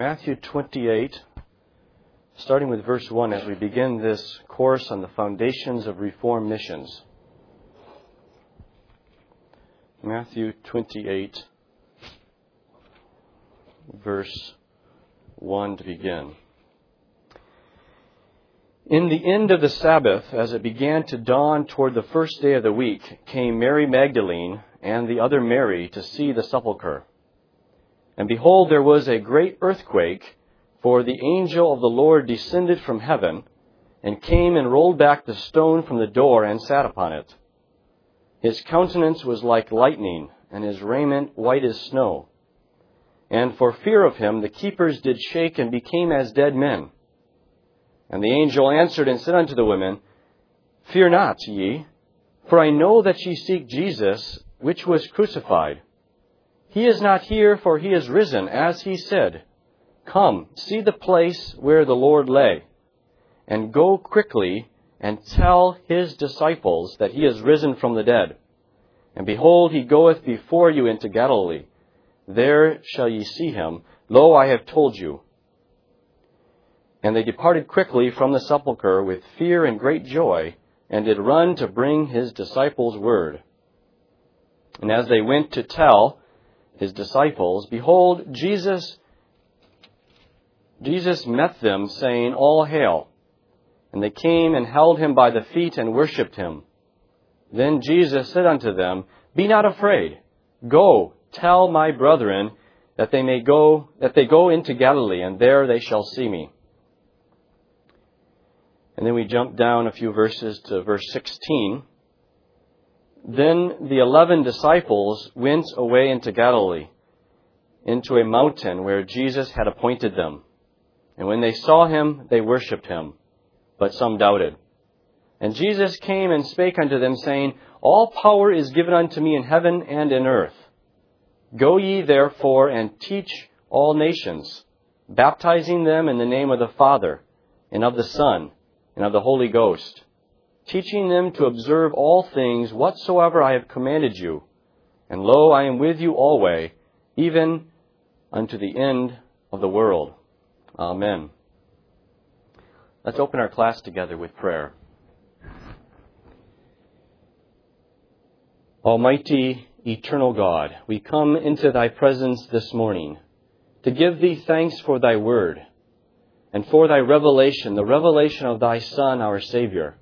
Matthew 28, starting with verse 1 as we begin this course on the foundations of Reformed missions. Matthew 28, verse 1 to begin. In the end of the Sabbath, as it began to dawn toward the first day of the week, came Mary Magdalene and the other Mary to see the sepulchre. And behold, there was a great earthquake, for the angel of the Lord descended from heaven, and came and rolled back the stone from the door and sat upon it. His countenance was like lightning, and his raiment white as snow. And for fear of him the keepers did shake and became as dead men. And the angel answered and said unto the women, Fear not ye, for I know that ye seek Jesus, which was crucified. He is not here, for he is risen, as he said. Come, see the place where the Lord lay, and go quickly and tell his disciples that he is risen from the dead. And behold, he goeth before you into Galilee. There shall ye see him. Lo, I have told you. And they departed quickly from the sepulchre with fear and great joy, and did run to bring his disciples word. And as they went to tell his disciples, behold, Jesus met them, saying, All hail. And they came and held him by the feet and worshipped him. Then Jesus said unto them, Be not afraid. Go, tell my brethren that they go into Galilee, and there they shall see me. And then we jump down a few verses to verse 16. Then the 11 disciples went away into Galilee, into a mountain where Jesus had appointed them. And when they saw him, they worshipped him, but some doubted. And Jesus came and spake unto them, saying, All power is given unto me in heaven and in earth. Go ye therefore and teach all nations, baptizing them in the name of the Father, and of the Son, and of the Holy Ghost, teaching them to observe all things whatsoever I have commanded you. And lo, I am with you always, even unto the end of the world. Amen. Let's open our class together with prayer. Almighty, eternal God, we come into thy presence this morning to give thee thanks for thy word and for thy revelation, the revelation of thy Son, our Savior.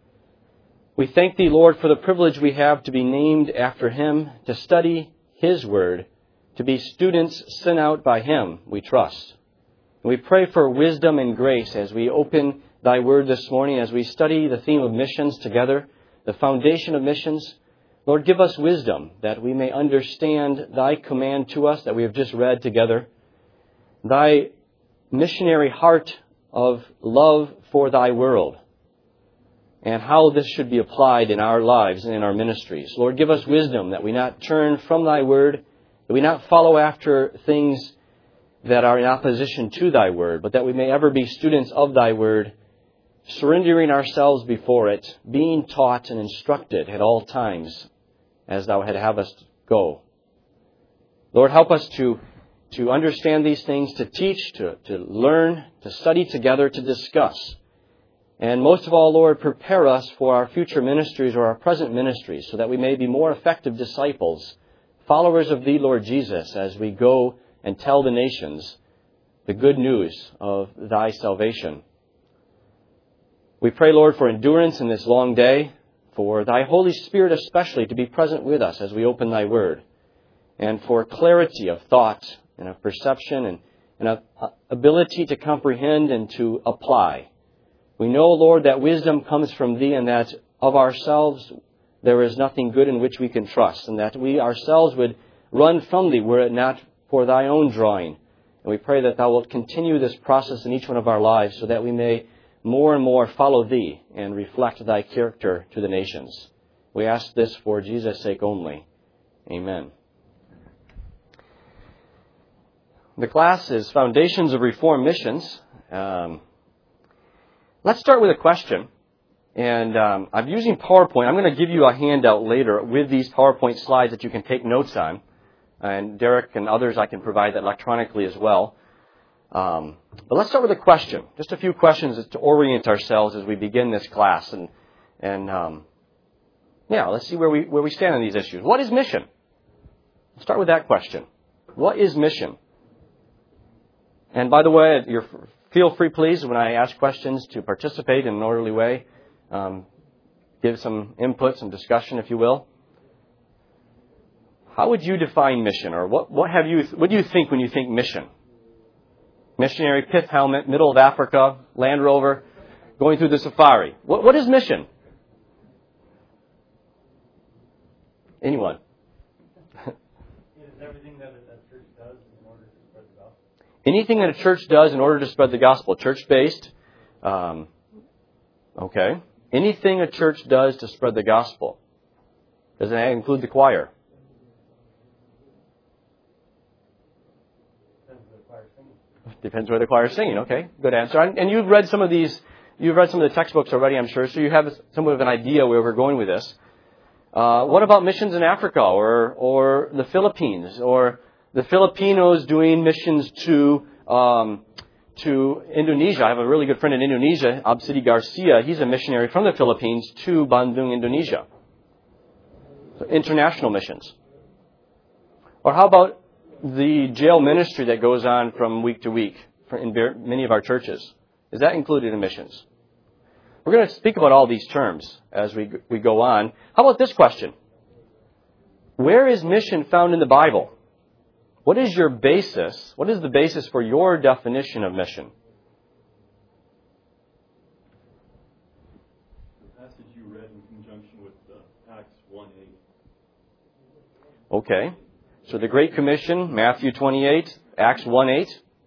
We thank thee, Lord, for the privilege we have to be named after him, to study his word, to be students sent out by him, we trust. And we pray for wisdom and grace as we open thy word this morning, as we study the theme of missions together, the foundation of missions. Lord, give us wisdom that we may understand thy command to us that we have just read together, thy missionary heart of love for thy world, and how this should be applied in our lives and in our ministries. Lord, give us wisdom that we not turn from thy word, that we not follow after things that are in opposition to thy word, but that we may ever be students of thy word, surrendering ourselves before it, being taught and instructed at all times as thou had have us go. Lord, help us to understand these things, to teach, to learn, to study together, to discuss. And most of all, Lord, prepare us for our future ministries or our present ministries so that we may be more effective disciples, followers of thee, Lord Jesus, as we go and tell the nations the good news of thy salvation. We pray, Lord, for endurance in this long day, for thy Holy Spirit especially to be present with us as we open thy word, and for clarity of thought and of perception and of ability to comprehend and to apply. We know, Lord, that wisdom comes from thee, and that of ourselves there is nothing good in which we can trust, and that we ourselves would run from thee were it not for thy own drawing. And we pray that thou wilt continue this process in each one of our lives so that we may more and more follow thee and reflect thy character to the nations. We ask this for Jesus' sake only. Amen. The class is Foundations of Reformed Missions. Let's start with a question. And I'm using PowerPoint. I'm going to give you a handout later with these PowerPoint slides that you can take notes on. And Derek and others, I can provide that electronically as well. But let's start with a question. Just a few questions to orient ourselves as we begin this class. Let's see where we stand on these issues. What is mission? Let's start with that question. What is mission? And by the way, feel free, please, when I ask questions, to participate in an orderly way. Give some input, some discussion, if you will. How would you define mission? Or what do you think when you think mission? Missionary, pith helmet, middle of Africa, Land Rover, going through the safari. What is mission? Anyone? It's everything that a church does in order to spread the gospel. Anything that a church does in order to spread the gospel. Church-based. Okay. Anything a church does to spread the gospel. Does that include the choir? Depends where the choir is singing. Okay, good answer. And you've read some of the textbooks already, I'm sure, so you have somewhat of an idea where we're going with this. What about missions in Africa or the Philippines, or the Filipinos doing missions to Indonesia? I have a really good friend in Indonesia, Absidi Garcia. He's a missionary from the Philippines to Bandung, Indonesia. So international missions. Or how about the jail ministry that goes on from week to week in many of our churches? Is that included in missions? We're going to speak about all these terms as we go on. How about this question? Where is mission found in the Bible? What is your basis? What is the basis for your definition of mission? The passage you read in conjunction with Acts 1:8. Okay. So the Great Commission, Matthew 28, Acts 1:8.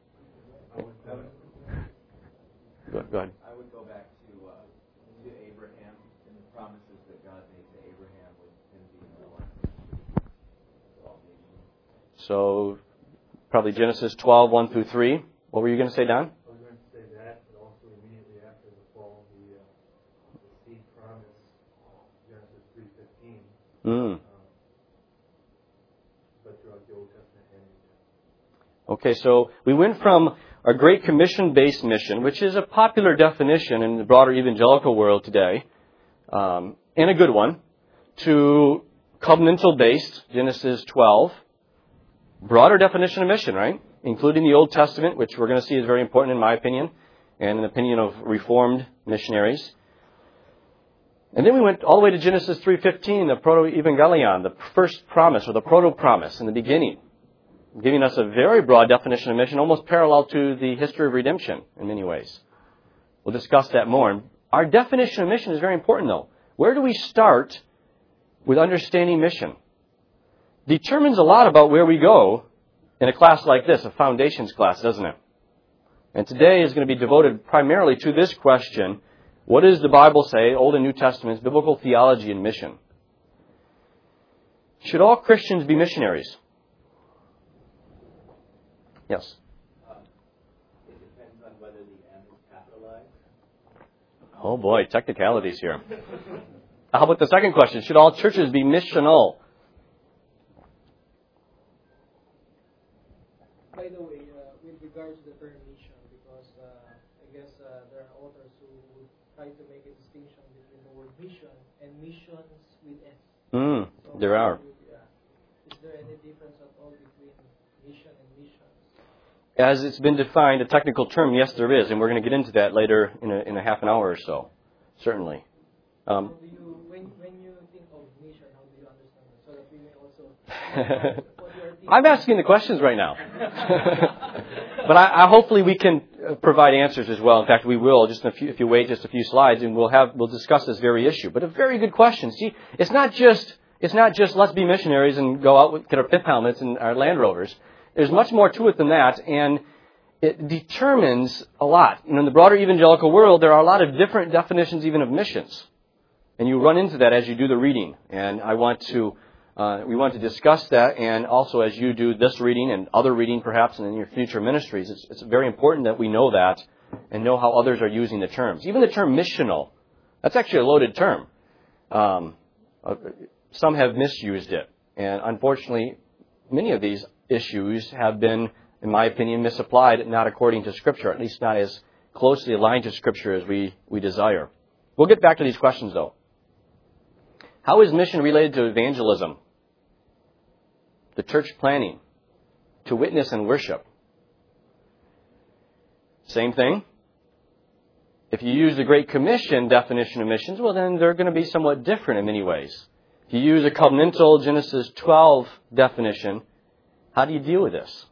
Go ahead. I would go back to Abraham and the promises that God made to Abraham with him being the one. So probably Genesis 12, 1-3. What were you going to say, Don? I was going to say that, but also immediately after the fall, the seed promise, Genesis 3:15. Okay, so we went from a Great Commission-based mission, which is a popular definition in the broader evangelical world today, and a good one, to covenantal-based, Genesis 12. Broader definition of mission, right? Including the Old Testament, which we're going to see is very important in my opinion, and in the opinion of Reformed missionaries. And then we went all the way to Genesis 3:15, the proto-evangelion, the first promise, or the proto-promise in the beginning, giving us a very broad definition of mission, almost parallel to the history of redemption in many ways. We'll discuss that more. Our definition of mission is very important, though. Where do we start with understanding mission? Determines a lot about where we go in a class like this, a foundations class, doesn't it? And today is going to be devoted primarily to this question: what does the Bible say, Old and New Testaments, biblical theology and mission? Should all Christians be missionaries? Yes. It depends on whether the M is capitalized. Oh boy, technicalities here. How about the second question? Should all churches be missional? By the way, with regards to the term mission, because I guess there are authors who would try to make a distinction between the word mission and missions with S. So there are. Is there any difference at all between mission and missions? As it's been defined, a technical term, yes, there is, and we're going to get into that later in a half an hour or so, certainly. When you think of mission, how do you understand it? So that we may also... I'm asking the questions right now. But I hopefully we can provide answers as well. In fact, we will, just if you wait just a few slides, and we'll discuss this very issue. But a very good question. See, it's not just let's be missionaries and go out get our pith helmets and our Land Rovers. There's much more to it than that, and it determines a lot. In the broader evangelical world, there are a lot of different definitions even of missions. And you run into that as you do the reading. And we want to discuss that, and also as you do this reading and other reading perhaps in your future ministries, it's very important that we know that and know how others are using the terms. Even the term missional, that's actually a loaded term. Some have misused it. And unfortunately, many of these issues have been in my opinion, misapplied, not according to Scripture, at least not as closely aligned to Scripture as we desire. We'll get back to these questions, though. How is mission related to evangelism, to church planning, to witness and worship? Same thing. If you use the Great Commission definition of missions, well, then they're going to be somewhat different in many ways. If you use a covenantal Genesis 12 definition, how do you deal with this?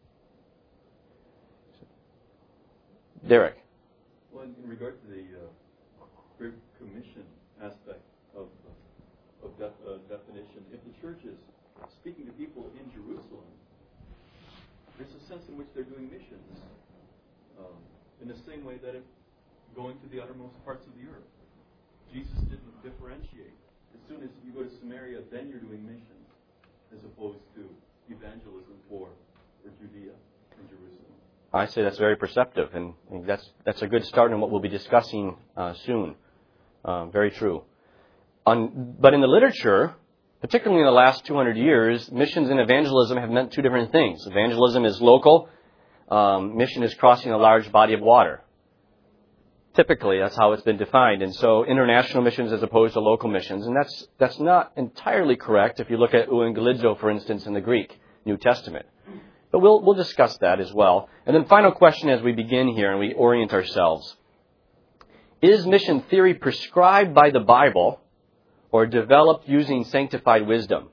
Derek. Well, in regard to the Great Commission aspect of definition, if the church is speaking to people in Jerusalem, there's a sense in which they're doing missions. In the same way that going to the uttermost parts of the earth. Jesus didn't differentiate. As soon as you go to Samaria, then you're doing missions, as opposed to evangelism for Judea and Jerusalem. I say that's very perceptive, and that's a good start in what we'll be discussing soon. Very true. But in the literature, particularly in the last 200 years, missions and evangelism have meant two different things. Evangelism is local. Mission is crossing a large body of water. Typically, that's how it's been defined. And so international missions as opposed to local missions. And that's not entirely correct if you look at euangelizo, for instance, in the Greek New Testament. But we'll discuss that as well. And then final question as we begin here and we orient ourselves. Is mission theory prescribed by the Bible or developed using sanctified wisdom?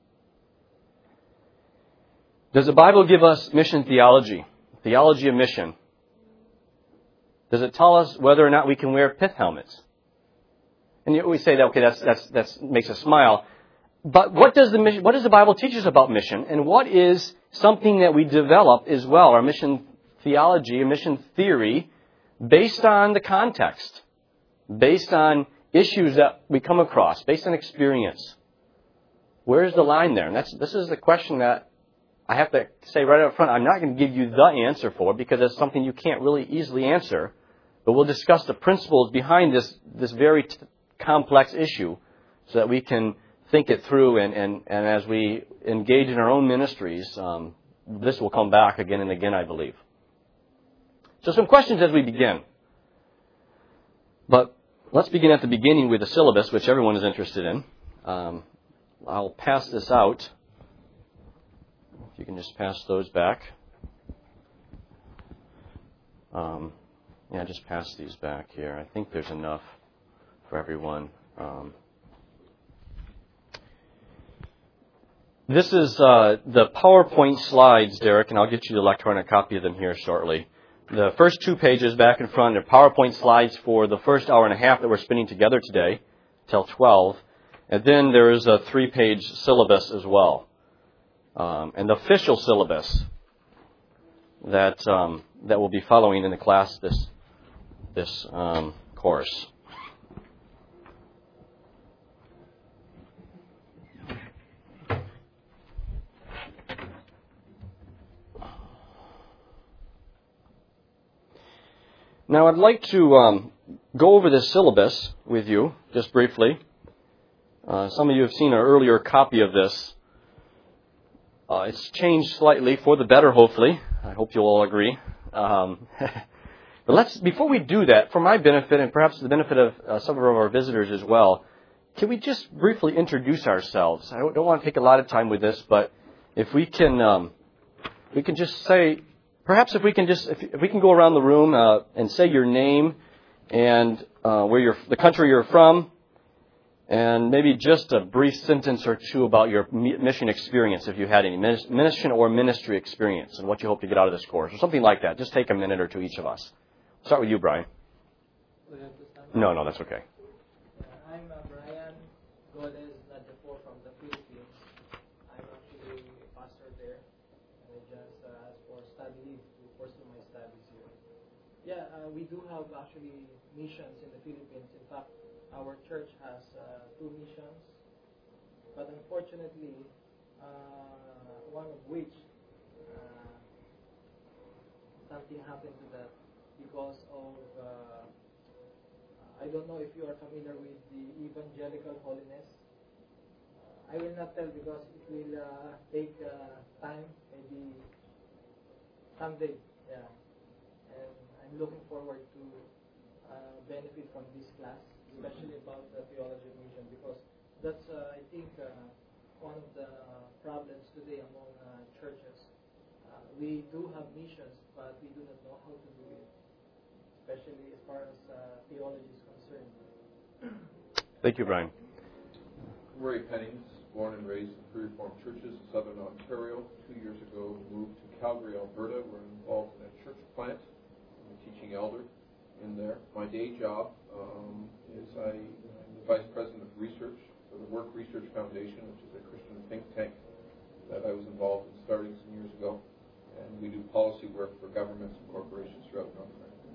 Does the Bible give us mission theology? Theology of mission. Does it tell us whether or not we can wear pith helmets? And we say that, okay, that makes us smile. But what does the Bible teach us about mission? And what is something that we develop as well, our mission theology, a mission theory, based on the context, based on issues that we come across, based on experience? Where's the line there? And this is the question that I have to say right up front, I'm not going to give you the answer for, because it's something you can't really easily answer. But we'll discuss the principles behind this very complex issue so that we can think it through. And as we engage in our own ministries, this will come back again and again, I believe. So some questions as we begin. But let's begin at the beginning with the syllabus, which everyone is interested in. I'll pass this out. If you can just pass those back. Yeah, just pass these back here. I think there's enough for everyone. This is the PowerPoint slides, Derek, and I'll get you the electronic copy of them here shortly. The first 2 pages back in front are PowerPoint slides for the first hour and a half that we're spending together today, till 12. And then there is a 3-page syllabus as well. And the official syllabus that will be following in the class this course. Now I'd like to go over this syllabus with you just briefly. Some of you have seen an earlier copy of this. It's changed slightly for the better, hopefully. I hope you'll all agree. But before we do that, for my benefit and perhaps the benefit of some of our visitors as well, can we just briefly introduce ourselves? I don't want to take a lot of time with this, but if we can just say, perhaps if we can go around the room and say your name and the country you're from, and maybe just a brief sentence or two about your mission experience, if you had any mission or ministry experience, and what you hope to get out of this course, or something like that. Just take a minute or two, each of us. Start with you, Brian. No, that's okay. I'm Brian Goles Nadjapo from the Philippines. I'm actually a pastor there. I just asked for study leave to pursue my studies here. Yeah, we do have actually missions in the Philippines. In fact, our church has 2 missions, but unfortunately, one of which something happened to that because of I don't know if you are familiar with the evangelical holiness. I will not tell because it will take time, maybe someday, yeah. And I'm looking forward to benefit from this class, especially about the theology of mission, because that's, I think, one of the problems today among churches. We do have missions, but we do not know how to do it, especially as far as theology is concerned. Thank you, Brian. Rory Pennings, born and raised in Free Reformed churches in southern Ontario. 2 years ago, moved to Calgary, Alberta. We're involved in a church plant. I'm a teaching elder in there. My day job is I'm the Vice President of Research for the Work Research Foundation, which is a Christian think tank that I was involved in starting some years ago. And we do policy work for governments and corporations throughout North America.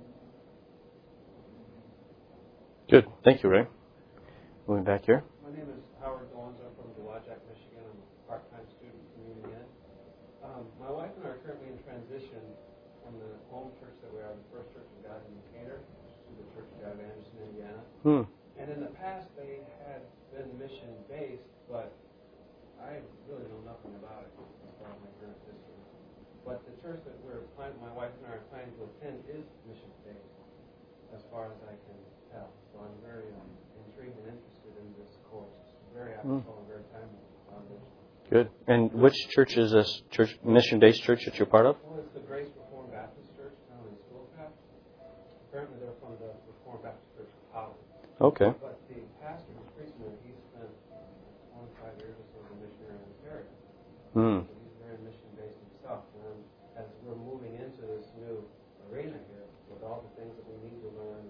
Good. Thank you, Ray. Moving back here. My name is Howard Dolanz. I'm from Dowagiac, Michigan. I'm a part-time student from UNN. My wife and I are currently in transition from the home church that we are, the First Church of God in Decatur, to the Church of God of Anderson, Indiana. And in the past, they had been mission-based, but I really know nothing about it as far as my current history. But the church that my wife and I are planning to attend is mission-based, as far as I can tell. So I'm very intrigued and interested in this course. It's very apropos and very timely. Good. And which church is this mission-based church that you're part of? Well, it's the Grace Reformed Baptist Church down in Schoolcraft. Apparently they're from the Reformed Baptist Church of Holland. Okay. But the pastor who's preaching there, he spent 25 years or so as a missionary in Ontario. So he's very mission-based himself. And as we're moving into this new arena here, with all the things that we need to learn,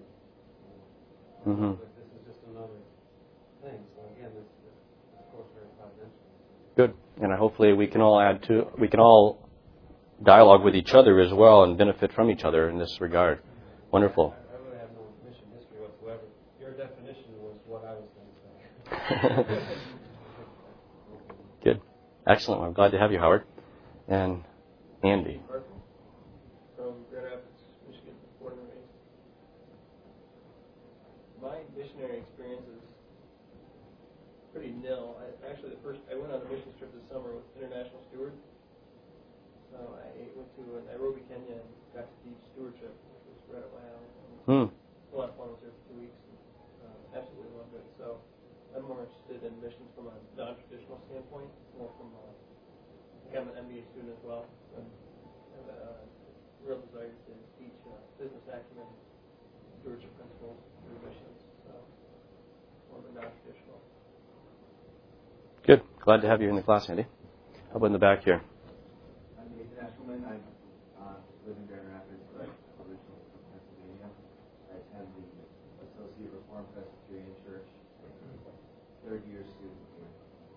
this is just another thing. So again, this is, of course, very providential. Good. And hopefully we can all dialogue with each other as well and benefit from each other in this regard. Wonderful. I really have no mission history whatsoever. Your definition was what I was going to say. Good. Excellent. I'm glad to have you, Howard. And Andy. From Grand Rapids, Michigan, born and raised. My missionary experience is pretty nil. I went on a mission trip this summer with International Steward. So I went to Nairobi, Kenya, and got to teach stewardship, which was right up my alley. A lot of fun. I was there for 2 weeks. And, absolutely loved it. So I'm more interested in missions from a non-traditional standpoint, more from I'm an MBA student as well. So I have a real desire to teach business acumen, stewardship principles through missions. So more of a non-traditional. Good. Glad to have you in the class, Andy. How about in the back here? I'm Nathan Ashelman. I live in Grand Rapids, but I'm originally from Pennsylvania. I attend the Associate Reformed Presbyterian Church, third-year student here.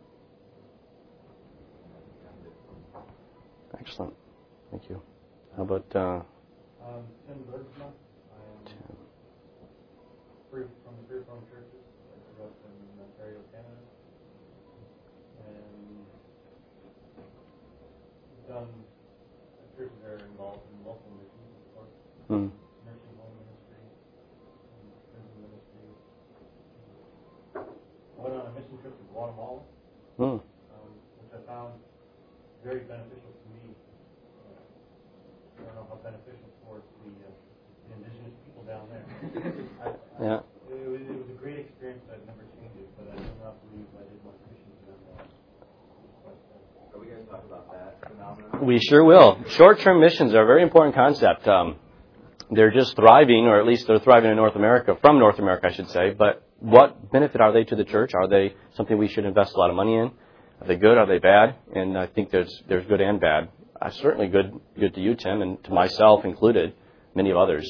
Excellent. Thank you. How about Tim Bergsma. I'm from the Free Reformed churches. I grew up in Ontario, Canada. And done churches that are involved in local missions, of course. Nursing home ministry, prison ministry. I went on a mission trip to Guatemala, which I found very beneficial to me. I don't know how beneficial for the indigenous people down there. It was a great experience. I'd never change it, but I do not believe I did much mission to them. Are we going to talk about that phenomenon? We sure will. Short-term missions are a very important concept. They're just thriving, or at least they're thriving in North America, from North America, I should say. But what benefit are they to the church? Are they something we should invest a lot of money in? Are they good? Are they bad? And I think there's good and bad. Certainly good to you, Tim, and to myself included, many of others.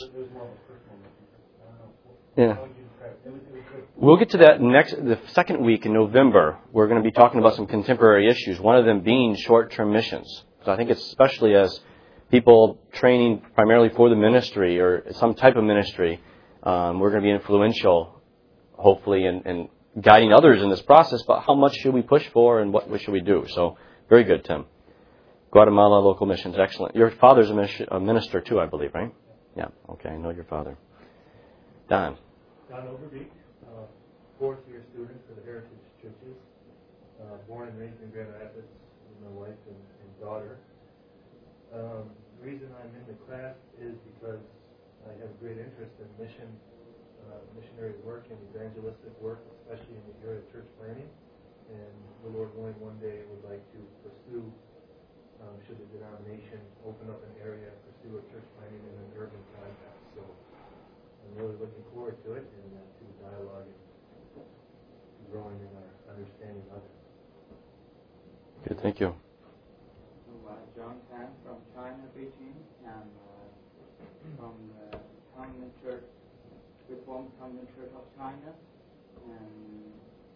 Yeah. We'll get to that the second week in November. We're going to be talking about some contemporary issues, one of them being short-term missions. So I think it's especially as people training primarily for the ministry or some type of ministry, we're going to be influential, hopefully, in guiding others in this process, but how much should we push for and what should we do? So very good, Tim. Guatemala local missions, excellent. Your father's a minister too, I believe, right? Yeah, okay, I know your father. Don. Don Overbeek, fourth-year student for the Heritage Churches, born and raised in Grand Rapids with my wife and daughter. The reason I'm in the class is because I have great interest in missionary work and evangelistic work, especially in the area of church planting. And the Lord willing, one day would like to pursue, should the denomination open up an area, pursue a church planting in an urban context. So I'm really looking forward to it and to dialogue and growing in our understanding of it. Good, thank you. John Tan from China, Beijing, and from the Covenant Church, Reformed Covenant Church of China. And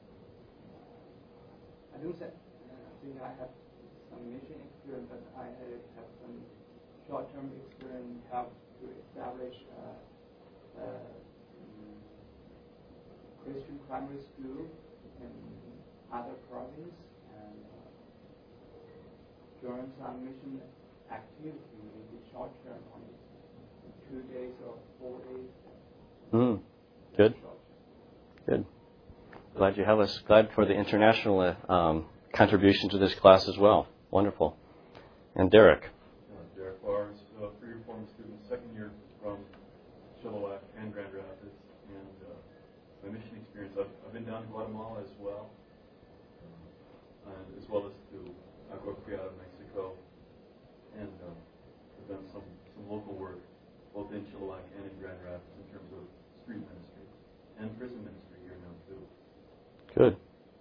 I think I have some mission experience, but I have some short-term experience help to establish Christian primary school in other provinces. Join some mission activity in the short term, on 2 days or 4 days. Good. Good. Glad you have us. Glad for the international contribution to this class as well. Wonderful. And Derek. Derek Lars, Free Reformed student, second year from Chilliwack and Grand Rapids. And my mission experience, I've been down to Guatemala as well, and as well as to Agua Prieta, Mexico, and I've done some local work both in Chilliwack and in Grand Rapids in terms of street ministry and prison ministry here now too. Good.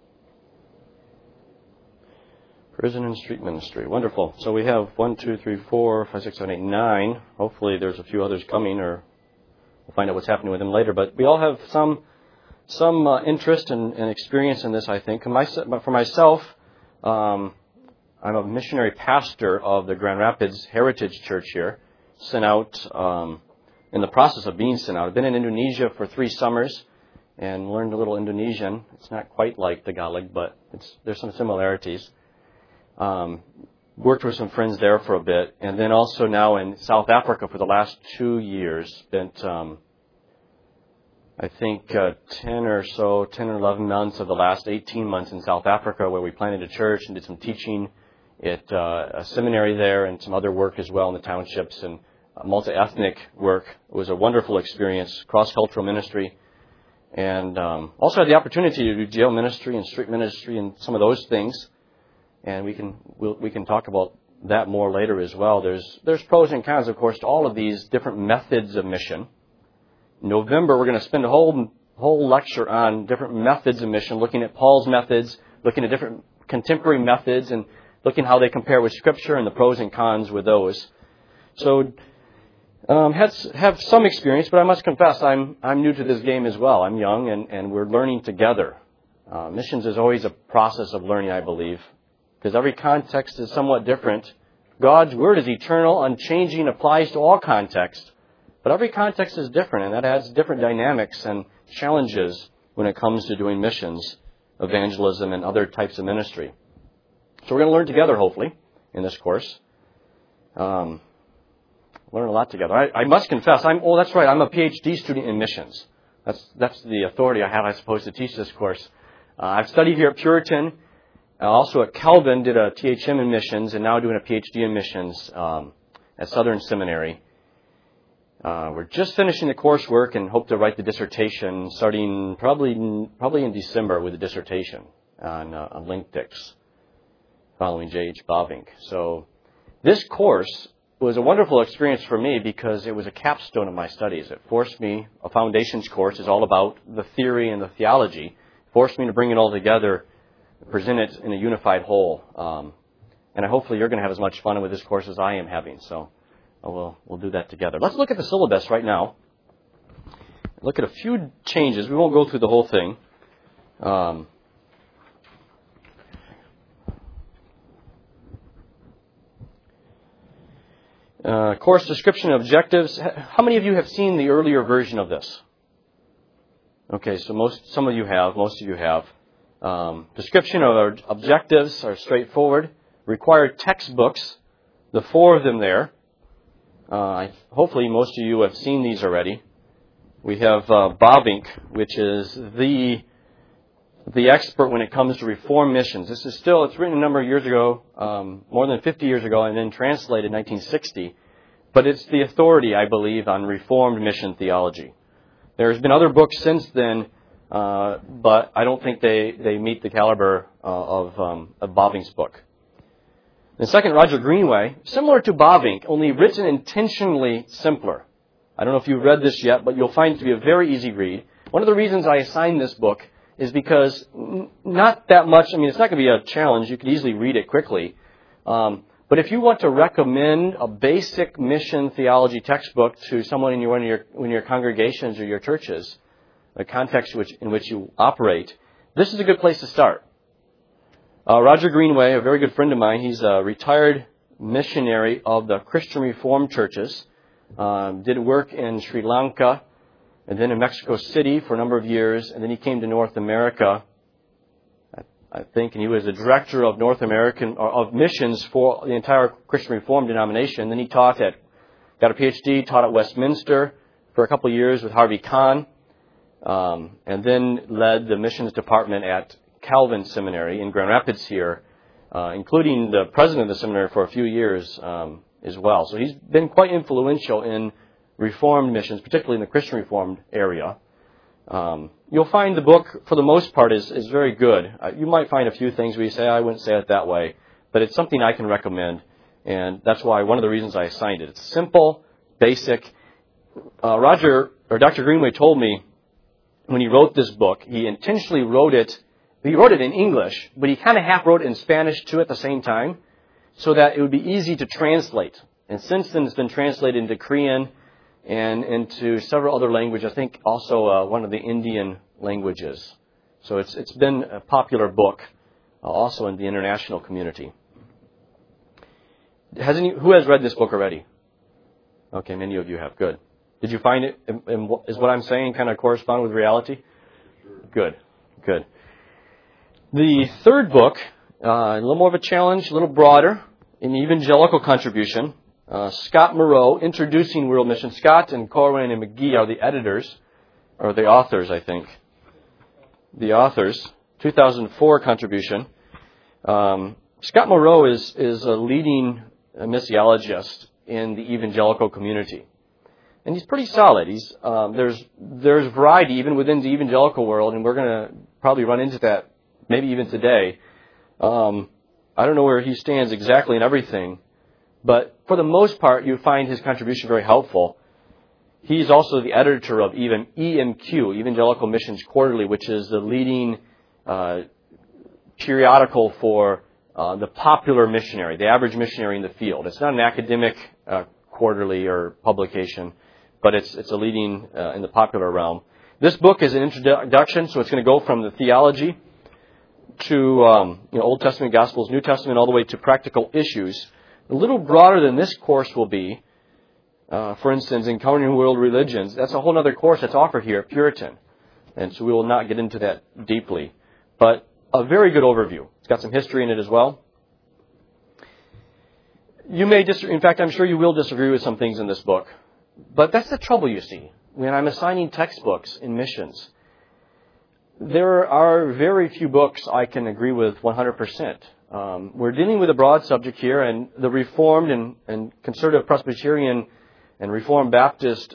Prison and street ministry. Wonderful. So we have 1, 2, 3, 4, 5, 6, 7, 8, 9. Hopefully there's a few others coming, or we'll find out what's happening with them later. But we all have some interest and experience in this, I think. But for myself, I'm a missionary pastor of the Grand Rapids Heritage Church here, sent out, in the process of being sent out. I've been in Indonesia for 3 summers and learned a little Indonesian. It's not quite like Tagalog, but there's some similarities. Worked with some friends there for a bit, and then also now in South Africa for the last 2 years. Spent, I think, 10 or 11 months of the last 18 months in South Africa, where we planted a church and did some teaching at a seminary there, and some other work as well in the townships, and multi-ethnic work. It was a wonderful experience, cross-cultural ministry, and also had the opportunity to do jail ministry and street ministry and some of those things. And we can talk about that more later as well. There's pros and cons, of course, to all of these different methods of mission. In November, we're going to spend a whole lecture on different methods of mission, looking at Paul's methods, looking at different contemporary methods, and looking how they compare with Scripture and the pros and cons with those. So, have some experience, but I must confess I'm new to this game as well. I'm young, and we're learning together. Missions is always a process of learning, I believe, because every context is somewhat different. God's Word is eternal, unchanging, applies to all contexts, but every context is different, and that adds different dynamics and challenges when it comes to doing missions, evangelism, and other types of ministry. So we're going to learn together, hopefully, in this course. Learn a lot together. I must confess, that's right, I'm a PhD student in missions. That's the authority I have, I suppose, to teach this course. I've studied here at Puritan, also at Calvin, did a THM in missions, and now doing a PhD in missions at Southern Seminary. We're just finishing the coursework and hope to write the dissertation, starting probably in December with the dissertation on Linkdix, following J.H. Bavinck. So this course was a wonderful experience for me because it was a capstone of my studies. It forced me, a foundations course is all about the theory and the theology, forced me to bring it all together, present it in a unified whole. And hopefully you're going to have as much fun with this course as I am having. So we'll do that together. Let's look at the syllabus right now. Look at a few changes. We won't go through the whole thing. Course description and objectives. How many of you have seen the earlier version of this? Okay, so some of you have, most of you have. Description of our objectives are straightforward. Required textbooks, the 4 of them there. Hopefully most of you have seen these already. We have Bavinck, which is the expert when it comes to reform missions. It's written a number of years ago, more than 50 years ago, and then translated in 1960. but it's the authority, I believe, on Reformed mission theology. There's been other books since then, but I don't think they meet the caliber of Bavinck's book. And second, Roger Greenway, similar to Bavinck, only written intentionally simpler. I don't know if you've read this yet, but you'll find it to be a very easy read. One of the reasons I assigned this book is because not that much, it's not going to be a challenge. You could easily read it quickly. But if you want to recommend a basic mission theology textbook to someone in one of your congregations or your churches, the context in which you operate, this is a good place to start. Roger Greenway, a very good friend of mine, he's a retired missionary of the Christian Reformed churches, did work in Sri Lanka and then in Mexico City for a number of years, and then he came to North America, I think, and he was the director of of missions for the entire Christian Reformed denomination. Then he got a PhD, taught at Westminster for a couple of years with Harvey Kahn, and then led the missions department at Calvin Seminary in Grand Rapids here, including the president of the seminary for a few years as well. So he's been quite influential in Reformed missions, particularly in the Christian Reformed area. You'll find the book, for the most part, is very good. You might find a few things where you say, I wouldn't say it that way, but it's something I can recommend, and that's why one of the reasons I assigned it. It's simple, basic. Dr. Greenway told me when he wrote this book, he intentionally wrote it in English, but he kind of half wrote it in Spanish too at the same time, so that it would be easy to translate. And since then, it's been translated into Korean and into several other languages. I think also one of the Indian languages. So it's been a popular book, also in the international community. Who has read this book already? Okay, many of you have. Good. Did you find it? Is what I'm saying kind of correspond with reality? Good. The third book, a little more of a challenge, a little broader, an evangelical contribution. Scott Moreau, Introducing World Mission. Scott and Corwin and McGee are the editors, or the authors, I think. The authors, 2004 contribution. Scott Moreau is a leading missiologist in the evangelical community. And he's pretty solid. There's variety even within the evangelical world, and we're going to probably run into that maybe even today. I don't know where he stands exactly in everything, but for the most part, you find his contribution very helpful. He's also the editor of EMQ, Evangelical Missions Quarterly, which is the leading periodical for the popular missionary, the average missionary in the field. It's not an academic quarterly or publication, but it's a leading in the popular realm. This book is an introduction, so it's going to go from the theology to Old Testament, Gospels, New Testament, all the way to practical issues. A little broader than this course will be. For instance, Encountering World Religions. That's a whole other course that's offered here at Puritan. And so we will not get into that deeply. But a very good overview. It's got some history in it as well. You may disagree. In fact, I'm sure you will disagree with some things in this book. But that's the trouble, you see, when I'm assigning textbooks in missions. There are very few books I can agree with 100%. We're dealing with a broad subject here, and the Reformed and Conservative Presbyterian and Reformed Baptist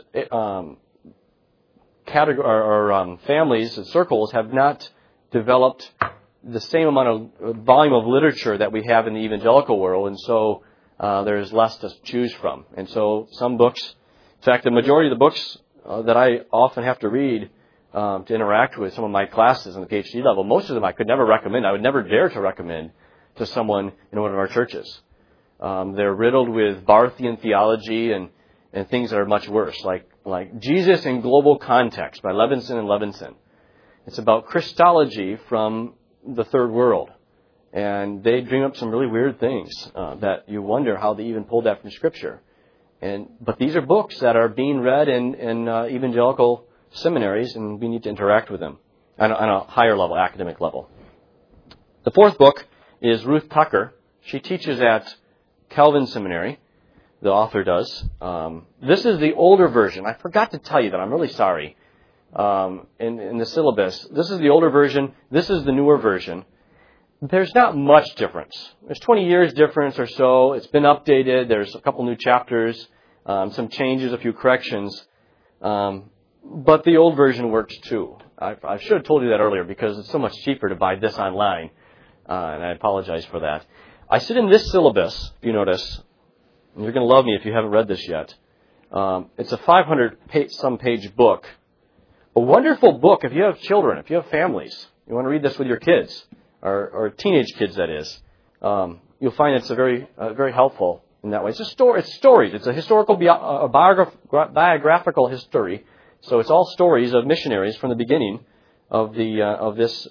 families and circles have not developed the same amount of volume of literature that we have in the evangelical world, and so there's less to choose from. And so some books, in fact, the majority of the books that I often have to read to interact with some of my classes on the PhD level, most of them I could never recommend. I would never dare to recommend to someone in one of our churches. They're riddled with Barthian theology and things that are much worse, like Jesus in Global Context by Levinson and Levinson. It's about Christology from the third world. And they dream up some really weird things that you wonder how they even pulled that from Scripture. But these are books that are being read in evangelical seminaries, and we need to interact with them on a higher level, academic level. The fourth book is Ruth Tucker. She teaches at Calvin Seminary. The author does. This is the older version. I forgot to tell you that. I'm really sorry. In the syllabus, this is the older version. This is the newer version. There's not much difference. There's 20 years difference or so. It's been updated. There's a couple new chapters. some changes, a few corrections. But the old version works too. I should have told you that earlier because it's so much cheaper to buy this online. And I apologize for that. I sit in this syllabus, if you notice. And you're going to love me if you haven't read this yet. It's a 500-some page book. A wonderful book if you have children, if you have families. You want to read this with your kids, or teenage kids, that is. You'll find it's a very helpful in that way. It's stories. It's a historical, biographical history. So it's all stories of missionaries from the beginning of this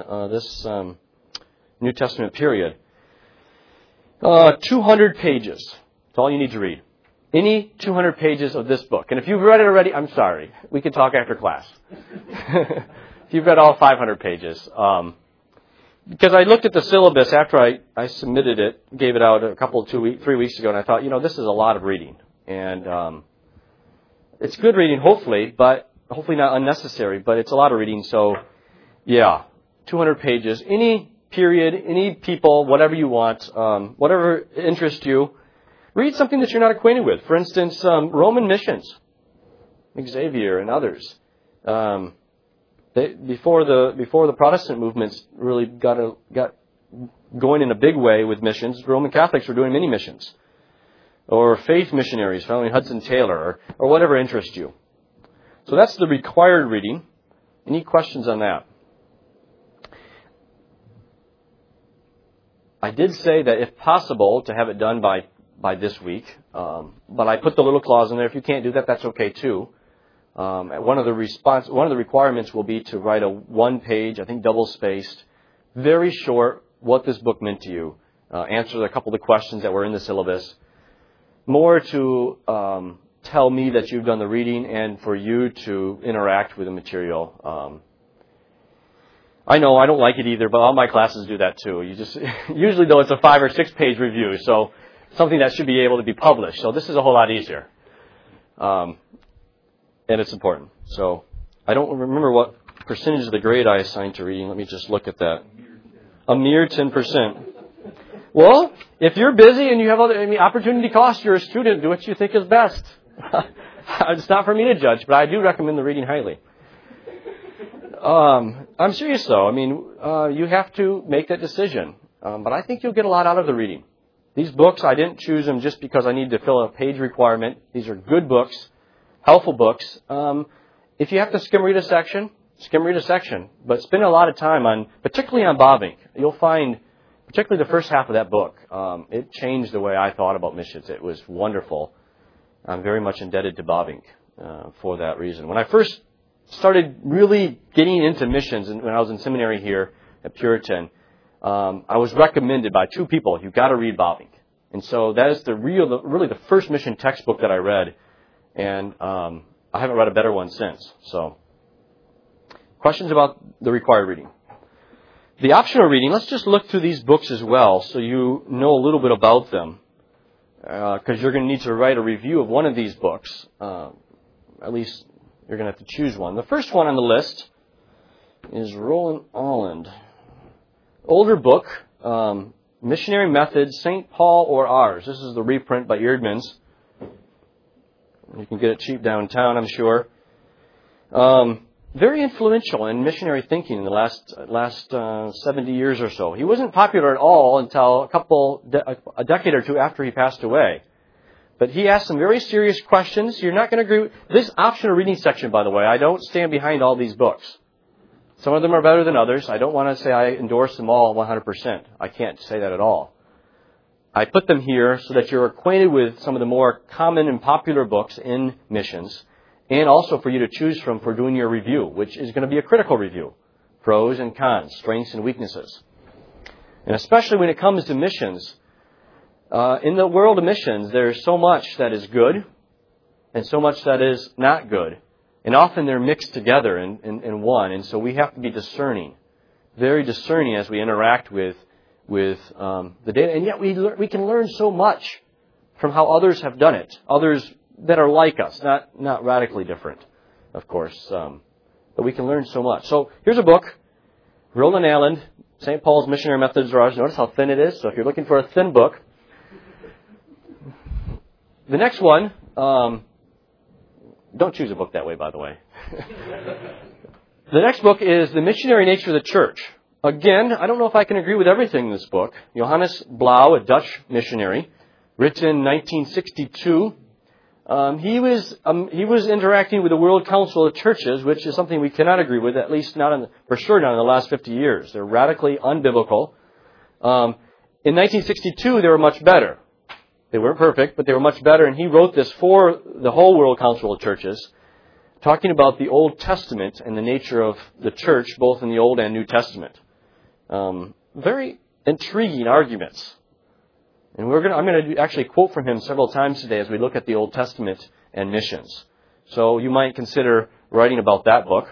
New Testament period. 200 pages. That's all you need to read. Any 200 pages of this book. And if you've read it already, I'm sorry. We can talk after class. If you've read all 500 pages. Because I looked at the syllabus after I submitted it, gave it out 3 weeks ago, and I thought, this is a lot of reading. And it's good reading, hopefully not unnecessary, but it's a lot of reading. So, 200 pages. Any period, any people, whatever you want, whatever interests you. Read something that you're not acquainted with. For instance, Roman missions, Xavier and others. Before the Protestant movements really got going in a big way with missions, Roman Catholics were doing many missions, or faith missionaries following Hudson Taylor, or whatever interests you. So that's the required reading. Any questions on that? I did say that if possible to have it done by this week, but I put the little clause in there. If you can't do that, that's okay too. One of the requirements will be to write a 1-page, I think double-spaced, very short, what this book meant to you. Answer a couple of the questions that were in the syllabus. More to tell me that you've done the reading and for you to interact with the material. I know I don't like it either, but all my classes do that too. Usually though it's a 5 or 6 page review, so something that should be able to be published. So this is a whole lot easier. And it's important. So I don't remember what percentage of the grade I assigned to reading. Let me just look at that. A mere 10%. Well, if you're busy and you have opportunity cost, you're a student, do what you think is best. It's not for me to judge, but I do recommend the reading highly. I'm serious though. You have to make that decision. But I think you'll get a lot out of the reading. These books, I didn't choose them just because I need to fill a page requirement. These are good books, helpful books. If you have to skim read a section, but spend a lot of time particularly on Bavinck. You'll find, particularly the first half of that book, it changed the way I thought about missions. It was wonderful. I'm very much indebted to Bavinck for that reason. When I first started really getting into missions, when I was in seminary here at Puritan, I was recommended by 2 people. You've got to read Bavinck. And so that is really the first mission textbook that I read. And I haven't read a better one since. So, questions about the required reading? The optional reading, let's just look through these books as well so you know a little bit about them. Because you're going to need to write a review of one of these books. At least you're going to have to choose one. The first one on the list is Roland Alland. Older book, Missionary Methods, St. Paul or Ours. This is the reprint by Eerdmans. You can get it cheap downtown, I'm sure. Very influential in missionary thinking in the last 70 years or so. He wasn't popular at all until a decade or two after he passed away. But he asked some very serious questions. You're not going to agree with this optional reading section, by the way. I don't stand behind all these books. Some of them are better than others. I don't want to say I endorse them all 100%. I can't say that at all. I put them here so that you're acquainted with some of the more common and popular books in missions, and also for you to choose from for doing your review, which is going to be a critical review. Pros and cons, strengths and weaknesses. And especially when it comes to missions, in the world of missions, there's so much that is good and so much that is not good. And often they're mixed together in one. And so we have to be discerning, very discerning as we interact with the data. And yet we can learn so much from how others have done it. Others that are like us, not radically different, of course. But we can learn so much. So here's a book, Roland Alland, St. Paul's Missionary Methods or Ours. Notice how thin it is. So if you're looking for a thin book, The next one, don't choose a book that way, by the way. The next book is The Missionary Nature of the Church. Again, I don't know if I can agree with everything in this book. Johannes Blau, a Dutch missionary, written in 1962. He was interacting with the World Council of Churches, which is something we cannot agree with, at least for sure not in the last 50 years. They're radically unbiblical. In 1962, they were much better. They weren't perfect, but they were much better, and he wrote this for the whole World Council of Churches, talking about the Old Testament and the nature of the church, both in the Old and New Testament. Very intriguing arguments. And I'm going to actually quote from him several times today as we look at the Old Testament and missions. So you might consider writing about that book.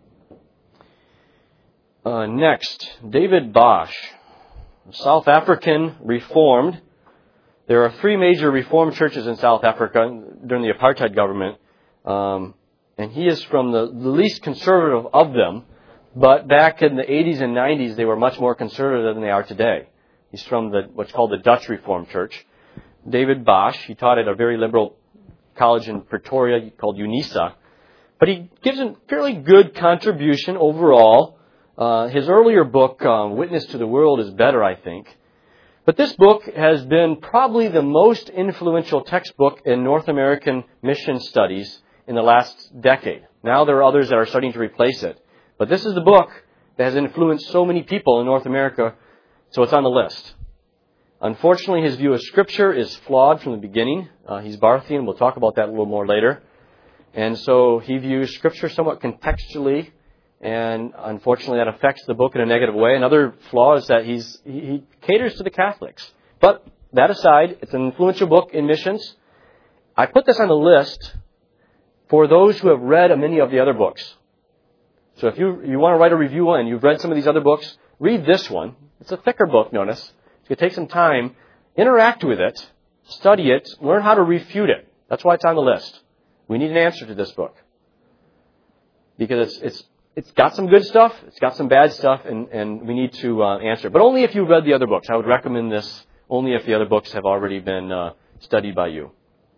Next, David Bosch, South African Reformed. There are 3 major Reformed churches in South Africa during the apartheid government. And he is from the least conservative of them. But back in the 80s and 90s, they were much more conservative than they are today. He's from what's called the Dutch Reformed Church. David Bosch, he taught at a very liberal college in Pretoria called UNISA. But he gives a fairly good contribution overall. His earlier book, Witness to the World, is better, I think. But this book has been probably the most influential textbook in North American mission studies in the last decade. Now there are others that are starting to replace it. But this is the book that has influenced so many people in North America, so it's on the list. Unfortunately, his view of Scripture is flawed from the beginning. He's Barthian. We'll talk about that a little more later. And so he views Scripture somewhat contextually, and unfortunately that affects the book in a negative way. Another flaw is that he caters to the Catholics. But that aside, it's an influential book in missions. I put this on the list for those who have read many of the other books. So if you want to write a review and you've read some of these other books, read this one. It's a thicker book, notice. It's going to take some time. Interact with it. Study it. Learn how to refute it. That's why it's on the list. We need an answer to this book. Because it's got some good stuff. It's got some bad stuff. And we need to answer. But only if you've read the other books. I would recommend this only if the other books have already been studied by you.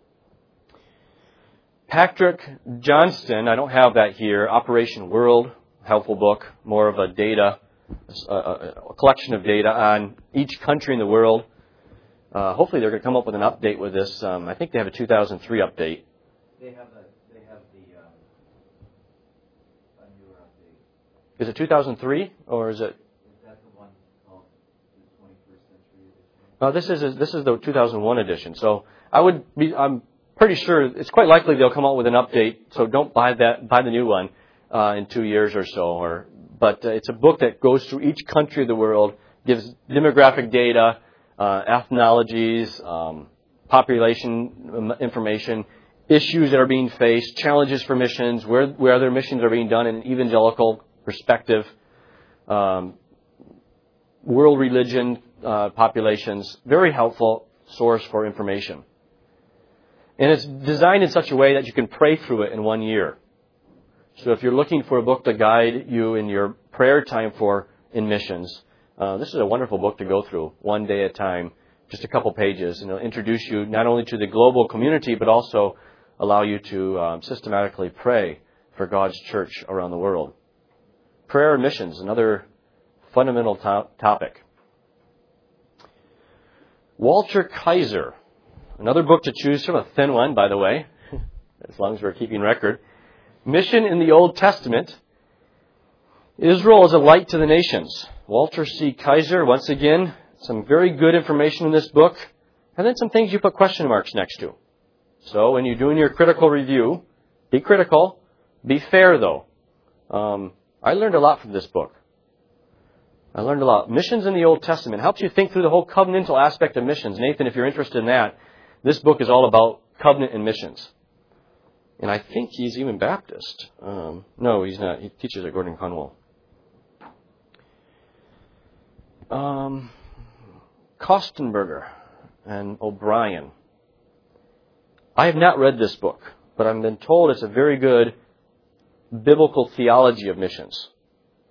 Patrick Johnston, I don't have that here, Operation World, helpful book, more of a collection of data on each country in the world. Hopefully they're going to come up with an update with this. I think they have a 2003 update. They have a newer update. Is it 2003 or is it? Is that the one called the 21st Century Edition? This is the 2001 edition. So I'm pretty sure it's quite likely they'll come out with an update. So don't buy the new one in 2 years or so. But it's a book that goes through each country of the world, gives demographic data, ethnologies, population information, issues that are being faced, challenges for missions, where other missions are being done in an evangelical perspective, world religion populations. Very helpful source for information. And it's designed in such a way that you can pray through it in 1 year. So if you're looking for a book to guide you in your prayer time in missions, this is a wonderful book to go through, 1 day at a time, just a couple pages. And it'll introduce you not only to the global community, but also allow you to systematically pray for God's church around the world. Prayer and missions, another fundamental topic. Walter Kaiser, another book to choose from, a thin one, by the way, as long as we're keeping record. Mission in the Old Testament. Israel as a light to the nations. Walter C. Kaiser, once again, some very good information in this book. And then some things you put question marks next to. So when you're doing your critical review, be critical. Be fair, though. I learned a lot from this book. I learned a lot. Missions in the Old Testament helps you think through the whole covenantal aspect of missions. Nathan, if you're interested in that, this book is all about covenant and missions. And I think he's even Baptist. No, he's not. He teaches at Gordon Conwell. Kostenberger and O'Brien. I have not read this book, but I've been told it's a very good biblical theology of missions.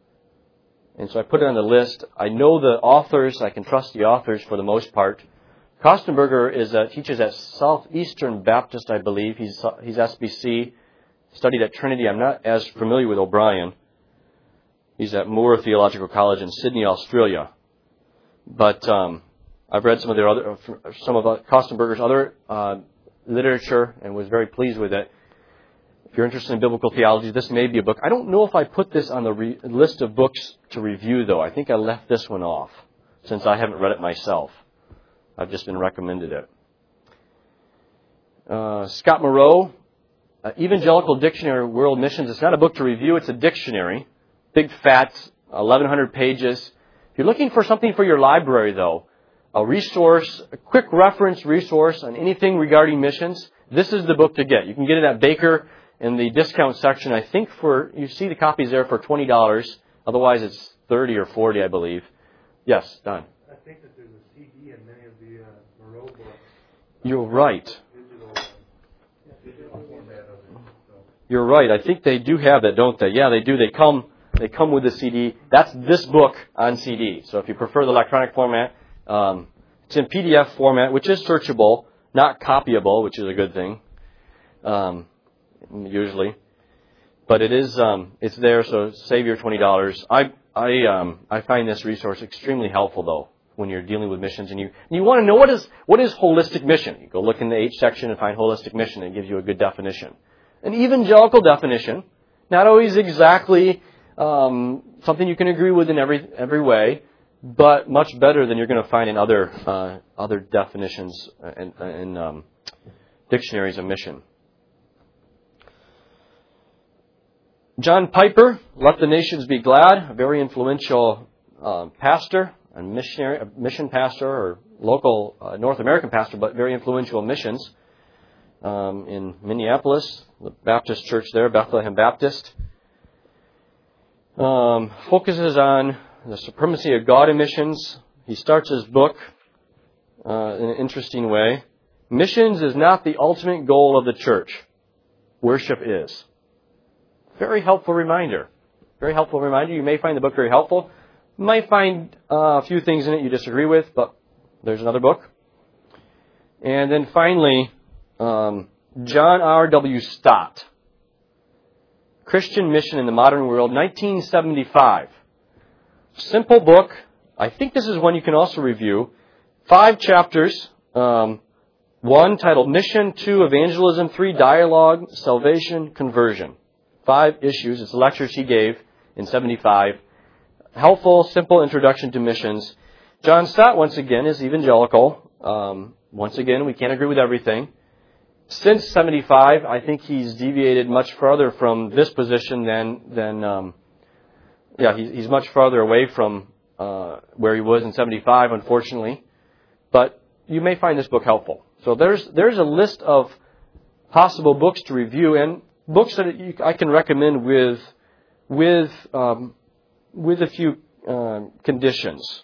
And so I put it on the list. I know the authors. I can trust the authors for the most part. Kostenberger teaches at Southeastern Baptist, I believe. He's SBC, studied at Trinity. I'm not as familiar with O'Brien. He's at Moore Theological College in Sydney, Australia. But I've read some of Kostenberger's other literature and was very pleased with it. If you're interested in biblical theology, this may be a book. I don't know if I put this on the list of books to review, though. I think I left this one off, since I haven't read it myself. I've just been recommended it. Scott Moreau, Evangelical Dictionary of World Missions. It's not a book to review, it's a dictionary. Big fat, 1,100 pages. If you're looking for something for your library, though, a resource, a quick reference resource on anything regarding missions, this is the book to get. You can get it at Baker in the discount section. I think you see the copies there for $20. Otherwise, it's $30 or $40, I believe. Yes, Don. I think that there's a CD in many of the Moreau books. You're right. Digital format of it. So. You're right. I think they do have that, don't they? Yeah, they do. They come with the CD. That's this book on CD. So if you prefer the electronic format, it's in PDF format, which is searchable, not copyable, which is a good thing, usually. But it is, it's there, so save your $20. I find this resource extremely helpful, though, when you're dealing with missions, and you want to know what is holistic mission. You go look in the H section and find holistic mission, and it gives you a good definition. An evangelical definition, not always exactly something you can agree with in every way, but much better than you're going to find in other definitions and dictionaries of mission. John Piper, Let the Nations Be Glad, a very influential pastor, a mission pastor, or local North American pastor, but very influential in missions in Minneapolis, the Baptist church there, Bethlehem Baptist. Focuses on the supremacy of God in missions. He starts his book in an interesting way. Missions is not the ultimate goal of the church. Worship is. Very helpful reminder. Very helpful reminder. You may find the book very helpful. You might find a few things in it you disagree with, but there's another book. And then finally, John R.W. Stott. Christian Mission in the Modern World, 1975. Simple book. I think this is one you can also review. 5 chapters. 1 titled Mission, 2 Evangelism, 3 Dialogue, Salvation, Conversion. 5 issues. It's the lectures he gave in 75. Helpful, simple introduction to missions. John Stott, once again, is evangelical. Once again, we can't agree with everything. Since 75, I think he's deviated much further from this position than he's much farther away from where he was in 75, unfortunately. But you may find this book helpful. So there's a list of possible books to review, and books that I can recommend with a few conditions.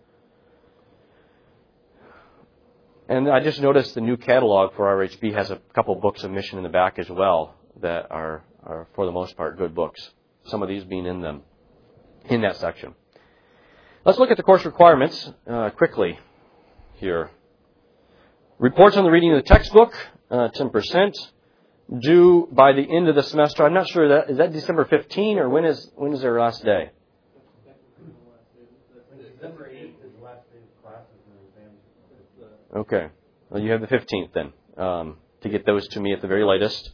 And I just noticed the new catalog for RHB has a couple books of mission in the back as well that are for the most part good books. Some of these being in that section. Let's look at the course requirements quickly here. Reports on the reading of the textbook, 10%. Due by the end of the semester. I'm not sure is that December 15 or when is their last day? December 8th is the last day of classes and exams. Okay. Well, you have the 15th then to get those to me at the very latest.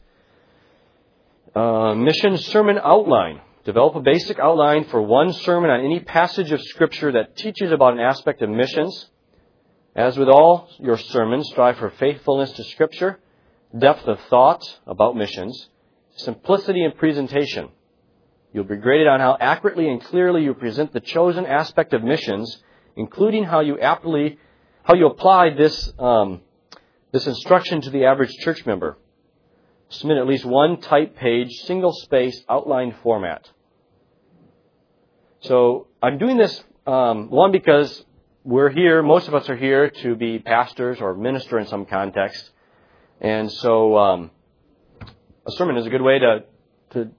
Mission sermon outline. Develop a basic outline for one sermon on any passage of Scripture that teaches about an aspect of missions. As with all your sermons, strive for faithfulness to Scripture, depth of thought about missions, simplicity in presentation. You'll be graded on how accurately and clearly you present the chosen aspect of missions, including how you apply this instruction to the average church member. Submit at least one type page, single-space, outline format. So I'm doing this, one, because we're here, most of us are here to be pastors or minister in some context. And so a sermon is a good way to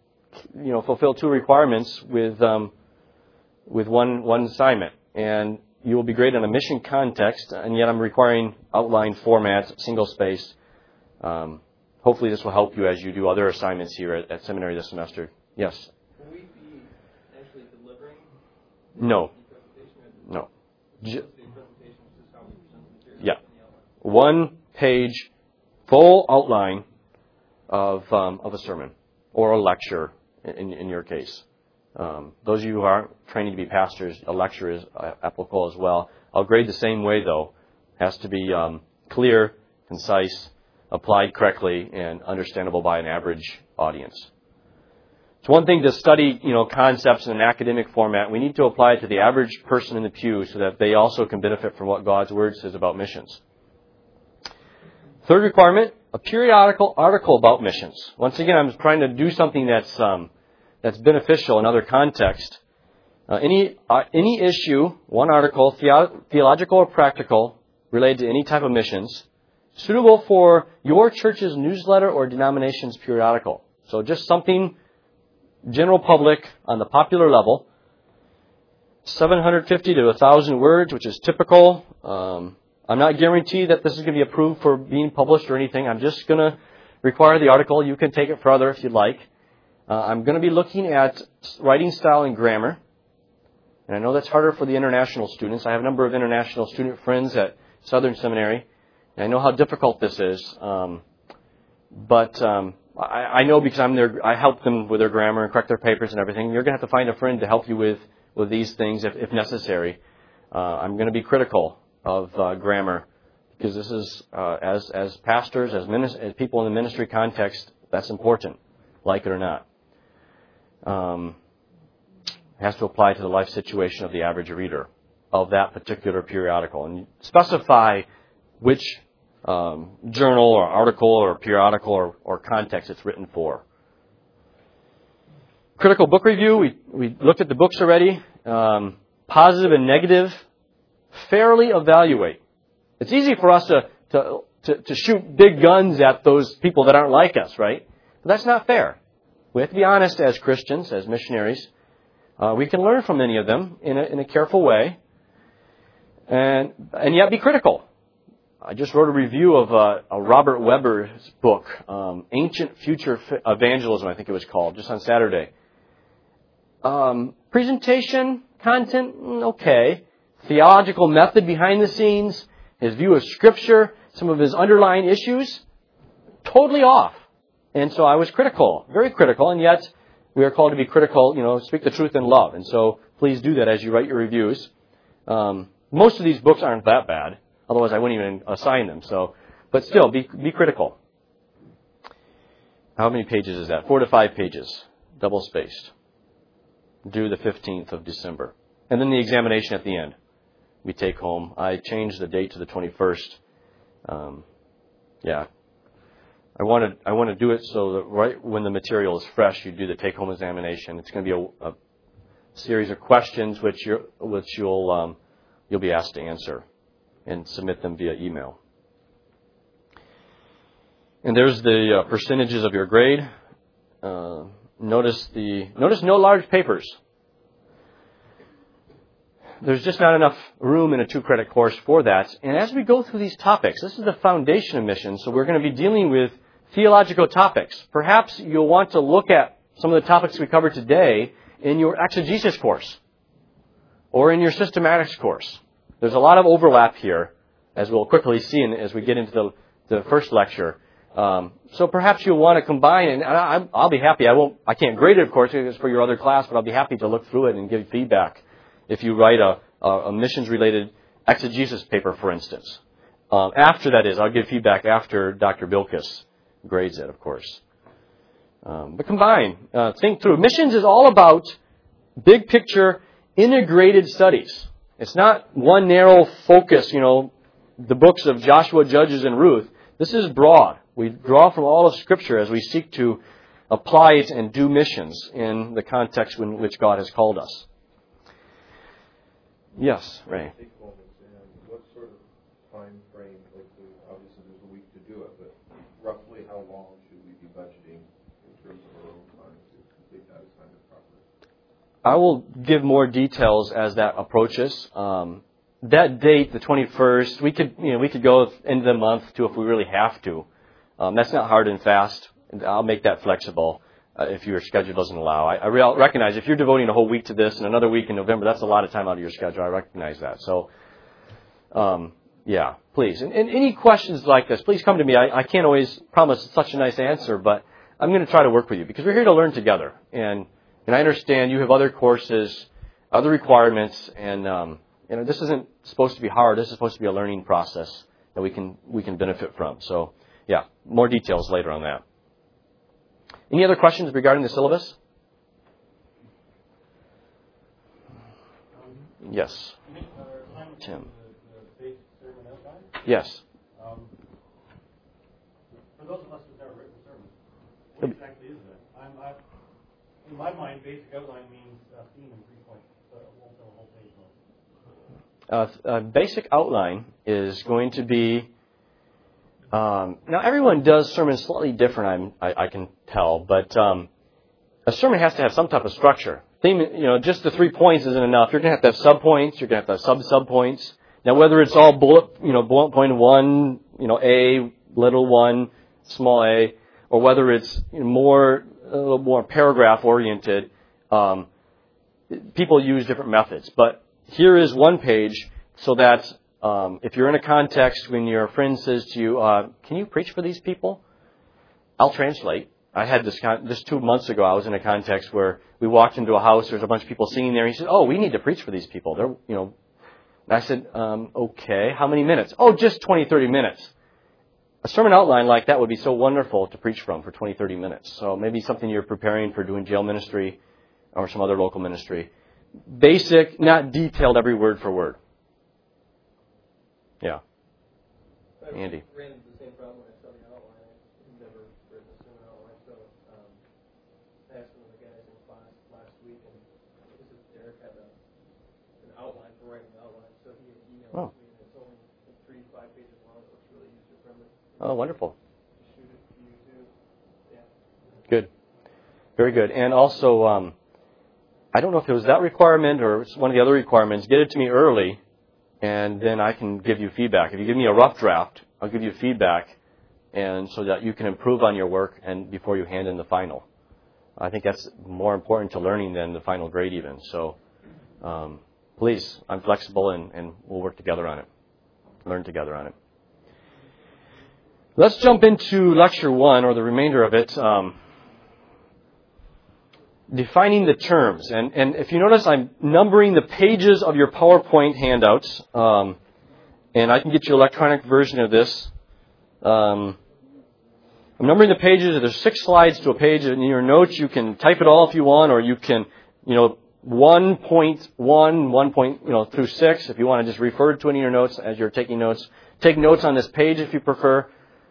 fulfill 2 requirements with one assignment. And you will be great in a mission context, and yet I'm requiring outline formats, single space. Hopefully this will help you as you do other assignments here at seminary this semester. Yes? Will we be actually delivering No. the presentation? No. The presentation is just how we present the material. Yeah. in the outline. 1 page, full outline of a sermon or a lecture in your case. Those of you who aren't training to be pastors, a lecture is applicable as well. I'll grade the same way, though. It has to be clear, concise, applied correctly, and understandable by an average audience. It's one thing to study, concepts in an academic format. We need to apply it to the average person in the pew so that they also can benefit from what God's Word says about missions. Third requirement, a periodical article about missions. Once again, I'm trying to do something that's beneficial in other contexts. Any issue, one article, theological or practical, related to any type of missions, suitable for your church's newsletter or denomination's periodical. So just something general public on the popular level. 750 to 1,000 words, which is typical. I'm not guaranteed that this is going to be approved for being published or anything. I'm just going to require the article. You can take it further if you'd like. I'm going to be looking at writing style and grammar. And I know that's harder for the international students. I have a number of international student friends at Southern Seminary. And I know how difficult this is. But I know because I'm there, I help them with their grammar and correct their papers and everything. You're going to have to find a friend to help you with these things if necessary. I'm going to be critical of grammar because this is, as pastors, as people in the ministry context, that's important, like it or not. It has to apply to the life situation of the average reader of that particular periodical. And specify which journal or article or periodical or context it's written for. Critical book review. We looked at the books already. Positive and negative. Fairly evaluate. It's easy for us to shoot big guns at those people that aren't like us, right? But that's not fair. We have to be honest as Christians, as missionaries. We can learn from many of them in a careful way, and yet be critical. I just wrote a review of a Robert Webber's book, Ancient Future Evangelism, I think it was called, just on Saturday. Presentation, content, okay. Theological method behind the scenes, his view of Scripture, some of his underlying issues, totally off. And so I was critical, very critical, and yet we are called to be critical, speak the truth in love. And so please do that as you write your reviews. Most of these books aren't that bad. Otherwise, I wouldn't even assign them. But still, be critical. How many pages is that? 4 to 5 pages, double-spaced. Due the 15th of December. And then the examination at the end. We take home. I changed the date to the 21st. I want to do it so that right when the material is fresh, you do the take-home examination. It's going to be a series of questions which you'll be asked to answer and submit them via email. And there's the percentages of your grade. Notice no large papers. There's just not enough room in a 2-credit course for that. And as we go through these topics, this is the foundation of missions, so we're going to be dealing with theological topics. Perhaps you'll want to look at some of the topics we covered today in your exegesis course or in your systematics course. There's a lot of overlap here, as we'll quickly see as we get into the first lecture. So perhaps you'll want to combine, and I'll be happy. I can't grade it, of course, it's for your other class, but I'll be happy to look through it and give feedback if you write a missions-related exegesis paper, for instance. After that is, I'll give feedback after Dr. Bilkis grades it, of course. But combine, think through. Missions is all about big picture, integrated studies. It's not one narrow focus, the books of Joshua, Judges, and Ruth. This is broad. We draw from all of Scripture as we seek to apply it and do missions in the context in which God has called us. Yes, Ray. What sort of time frame? Obviously, there's a week to do it, but roughly how long should we be budgeting in terms of our own time to complete that assignment properly? I will give more details as that approaches. that date, the 21st, we could go into the month too if we really have to. That's not hard and fast. I'll make that flexible if your schedule doesn't allow. I recognize if you're devoting a whole week to this and another week in November, that's a lot of time out of your schedule. I recognize that. So, yeah, please. And any questions like this, please come to me. I can't always promise such a nice answer, but I'm going to try to work with you because we're here to learn together. And I understand you have other courses, other requirements, and this isn't supposed to be hard. This is supposed to be a learning process that we can benefit from. So, yeah, more details later on that. Any other questions regarding the syllabus? Yes. Tim. Yes. For those of us who've never written sermons, what exactly is that? In my mind, basic outline means theme and 3 points, so it won't fill a whole page long. Basic outline is going to be. Now, everyone does sermons slightly different, I can tell, but a sermon has to have some type of structure. Theme, just the 3 points isn't enough. You're going to have subpoints. You're going to have to have sub-points. Now, whether it's all bullet point 1, A, little 1, small a, or whether it's a little more paragraph oriented, people use different methods. But here is one page so that if you're in a context when your friend says to you, can you preach for these people? I'll translate. I had this 2 months ago. I was in a context where we walked into a house. There's a bunch of people singing there. He said, "Oh, we need to preach for these people." They're, And I said, "Okay, how many minutes?" "Oh, just 20, 30 minutes." A sermon outline like that would be so wonderful to preach from for 20, 30 minutes. So maybe something you're preparing for doing jail ministry or some other local ministry. Basic, not detailed every word for word. Yeah. Andy. I ran into the same problem when I saw the outline. I've never written a sermon outline, so I asked one of the guys in class last week, and Derek had an outline for writing the outline, so he emailed me, and it's only 3 to 5 pages long. It looks really user-friendly. Oh, wonderful. Shoot it to you, too. Yeah. Good. Very good. And also, I don't know if it was that requirement or it's one of the other requirements. Get it to me early. And then I can give you feedback. If you give me a rough draft, I'll give you feedback, and so that you can improve on your work and before you hand in the final. I think that's more important to learning than the final grade even. So, please, I'm flexible and we'll work together on it. Learn together on it. Let's jump into lecture 1, or the remainder of it. Defining the terms. And if you notice, I'm numbering the pages of your PowerPoint handouts. And I can get you an electronic version of this. I'm numbering the pages. There's 6 slides to a page. In your notes, you can type it all if you want, or you can, 1.1, through 6, if you want to just refer to it in your notes as you're taking notes. Take notes on this page if you prefer.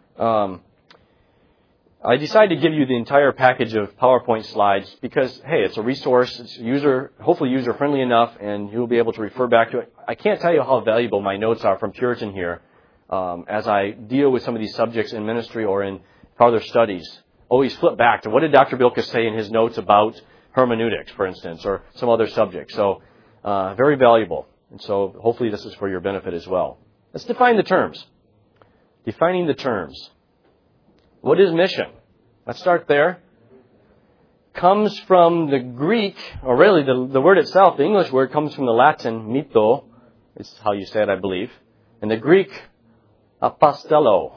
I decided to give you the entire package of PowerPoint slides because, hey, it's a resource. It's hopefully user-friendly enough, and you'll be able to refer back to it. I can't tell you how valuable my notes are from Puritan here as I deal with some of these subjects in ministry or in farther studies. Always flip back to what did Dr. Bilkes say in his notes about hermeneutics, for instance, or some other subject. So very valuable. And so hopefully this is for your benefit as well. Let's define the terms. Defining the terms. What is mission? Let's start there. Comes from the Greek, or really the word itself, the English word comes from the Latin mito, is how you say it, I believe. And the Greek, apostello,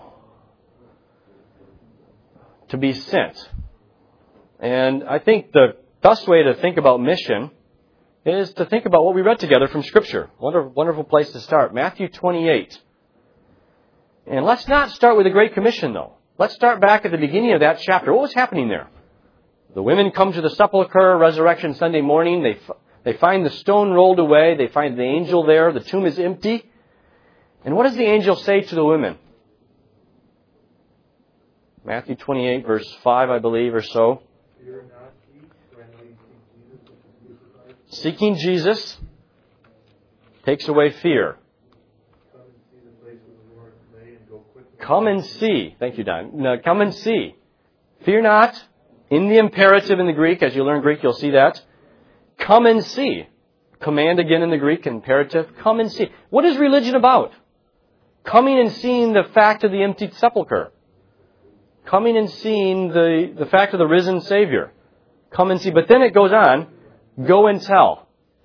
to be sent. And I think the best way to think about mission is to think about what we read together from Scripture. Wonderful place to start. Matthew 28. And let's not start with the Great Commission, though. Let's start back at the beginning of that chapter. What was happening there? The women come to the sepulchre, Resurrection Sunday morning. They find the stone rolled away. They find the angel there. The tomb is empty. And what does the angel say to the women? Matthew 28, verse 5, I believe, or so. Seeking Jesus takes away fear. Come and see. Thank you, Don. No, come and see. Fear not. In the imperative in the Greek, as you learn Greek, you'll see that. Come and see. command again in the Greek, imperative. Come and see. What is religion about? Coming and seeing the fact of the emptied sepulchre. Coming and seeing the fact of the risen Savior. Come and see. But then it goes on, go and tell.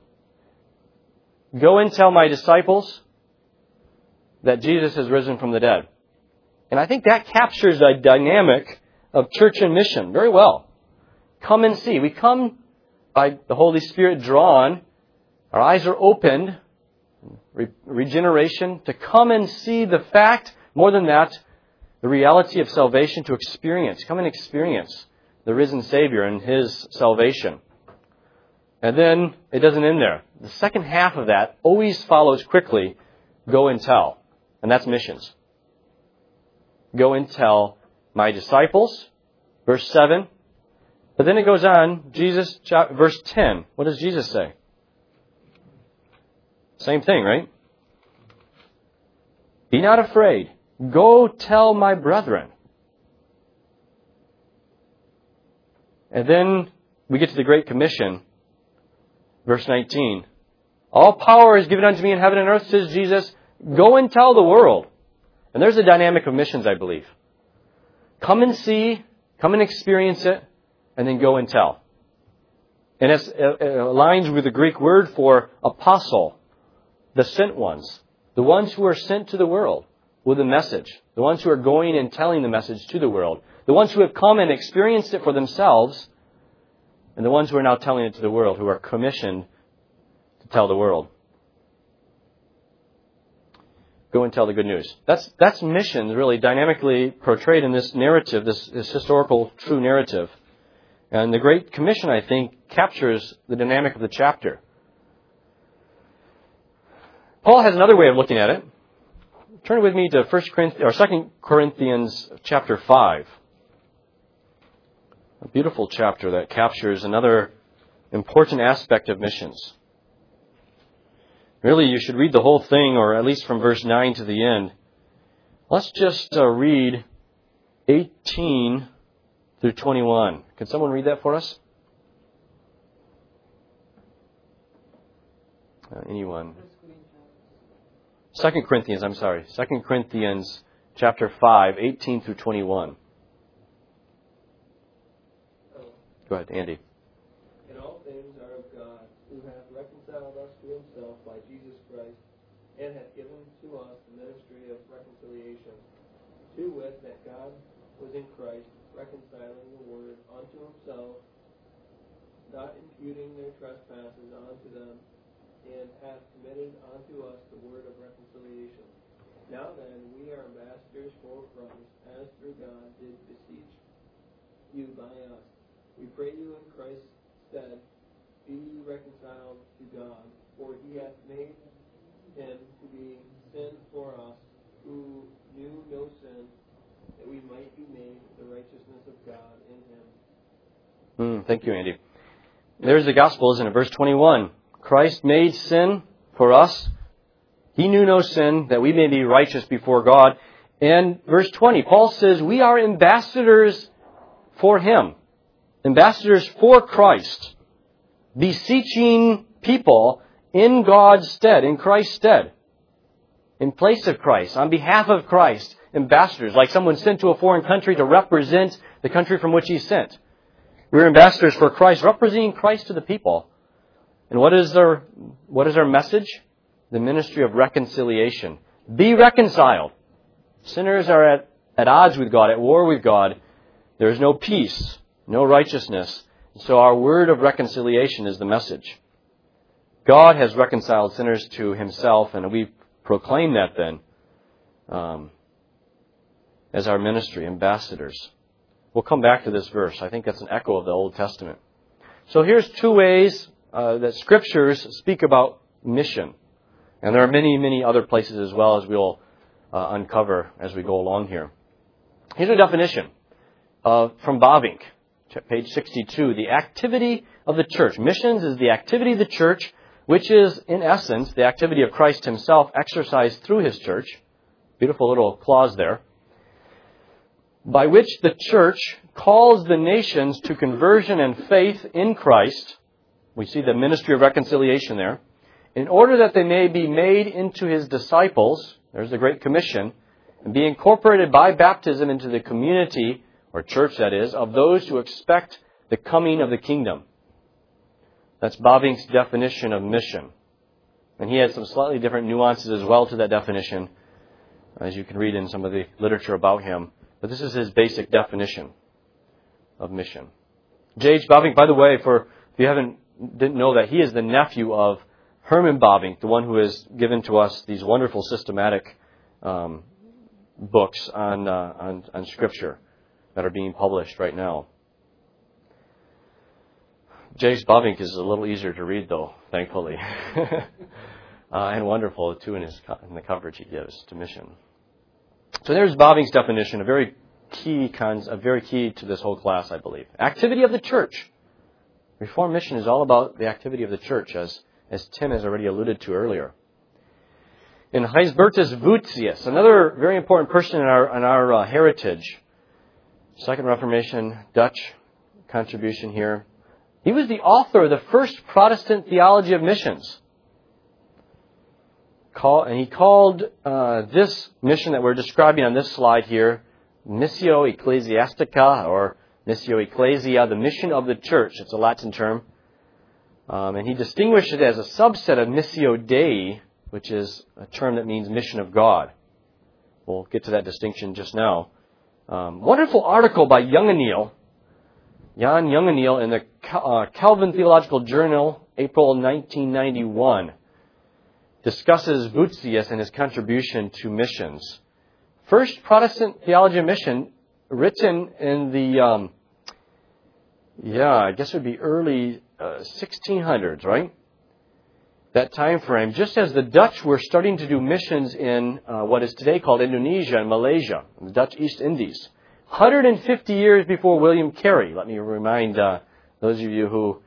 Go and tell my disciples that Jesus has risen from the dead. And I think that captures the dynamic of church and mission very well. Come and see. We come by the Holy Spirit drawn. Our eyes are opened. Regeneration. To come and see the fact, more than that, the reality of salvation, to experience. Come and experience the risen Savior and His salvation. And then it doesn't end there. The second half of that always follows quickly, go and tell. And that's missions. Go and tell my disciples, verse 7. But then it goes on, Jesus, verse 10. What does Jesus say? Same thing, right? Be not afraid. Go tell my brethren. And then we get to the Great Commission, verse 19. All power is given unto me in heaven and earth, says Jesus. Go and tell the world. And there's a dynamic of missions, I believe. Come and see, come and experience it, and then go and tell. And it aligns with the Greek word for apostle, the sent ones, the ones who are sent to the world with a message, the ones who are going and telling the message to the world, the ones who have come and experienced it for themselves, and the ones who are now telling it to the world, who are commissioned to tell the world. Go and tell the good news. That's missions really dynamically portrayed in this narrative, this historical true narrative. And the Great Commission, I think, captures the dynamic of the chapter. Paul has another way of looking at it. Turn with me to 2 Corinthians chapter 5. A beautiful chapter that captures another important aspect of missions. Really, you should read the whole thing, or at least from verse 9 to the end. Let's just read 18 through 21. Can someone read that for us? Anyone? 2 Corinthians chapter 5, 18 through 21. Go ahead, Andy. And all things are of God, who hath reconciled us to Himself by Jesus Christ, and hath given to us the ministry of reconciliation, to wit, that God was in Christ, reconciling the world unto Himself, not imputing their trespasses unto them, and hath committed unto us the word of reconciliation. Now then, we are ambassadors for Christ, as through God did beseech you by us. We pray you in Christ's stead, be ye reconciled to God, for He hath made Him to be sin for us, who knew no sin, that we might be made the righteousness of God in Him. Thank you, Andy. There's the gospel, isn't it? Verse 21. Christ made sin for us. He knew no sin, that we may be righteous before God. And verse 20, Paul says, we are ambassadors for Him. Ambassadors for Christ. Beseeching people in God's stead, in Christ's stead. In place of Christ, on behalf of Christ. Ambassadors, like someone sent to a foreign country to represent the country from which he's sent. We're ambassadors for Christ, representing Christ to the people. And what is our message? The ministry of reconciliation. Be reconciled. Sinners are at odds with God, at war with God. There is no peace, no righteousness. So our word of reconciliation is the message. God has reconciled sinners to Himself, and we proclaim that then as our ministry, ambassadors. We'll come back to this verse. I think that's an echo of the Old Testament. So here's two ways that Scriptures speak about mission. And there are many, many other places as well, as we'll uncover as we go along here. Here's a definition from Bavinck, page 62. The activity of the church. Missions is the activity of the church, which is, in essence, the activity of Christ Himself exercised through His church. Beautiful little clause there. By which the church calls the nations to conversion and faith in Christ We see the ministry of reconciliation there. In order that they may be made into His disciples, there's the Great Commission, and be incorporated by baptism into the community, or church that is, of those who expect the coming of the kingdom. That's Bavinck's definition of mission. And he had some slightly different nuances as well to that definition, as you can read in some of the literature about him. But this is his basic definition of mission. J.H. Bavinck, by the way, if you didn't know that, he is the nephew of Herman Bavinck, the one who has given to us these wonderful systematic books on Scripture that are being published right now. J.H. Bavinck is a little easier to read, though, thankfully, and wonderful too in the coverage he gives to mission. So there's Bavinck's definition, a very key to this whole class, I believe. Activity of the church. Reformed mission is all about the activity of the church, as Tim has already alluded to earlier. In Huysbertus Voetius, another very important person in our heritage, Second Reformation, Dutch contribution here. He was the author of the first Protestant theology of missions. And he called this mission that we're describing on this slide here, Missio Ecclesiastica, or Missio Ecclesia, the mission of the church. It's a Latin term. And he distinguished it as a subset of Missio Dei, which is a term that means mission of God. We'll get to that distinction just now. Wonderful article by Jan Jungeneel in the Calvin Theological Journal, April 1991, discusses Voetius and his contribution to missions. First Protestant theology of mission, written in the, I guess it would be early 1600s, right? That time frame, just as the Dutch were starting to do missions in what is today called Indonesia and Malaysia, the Dutch East Indies. 150 years before William Carey. Let me remind those of you who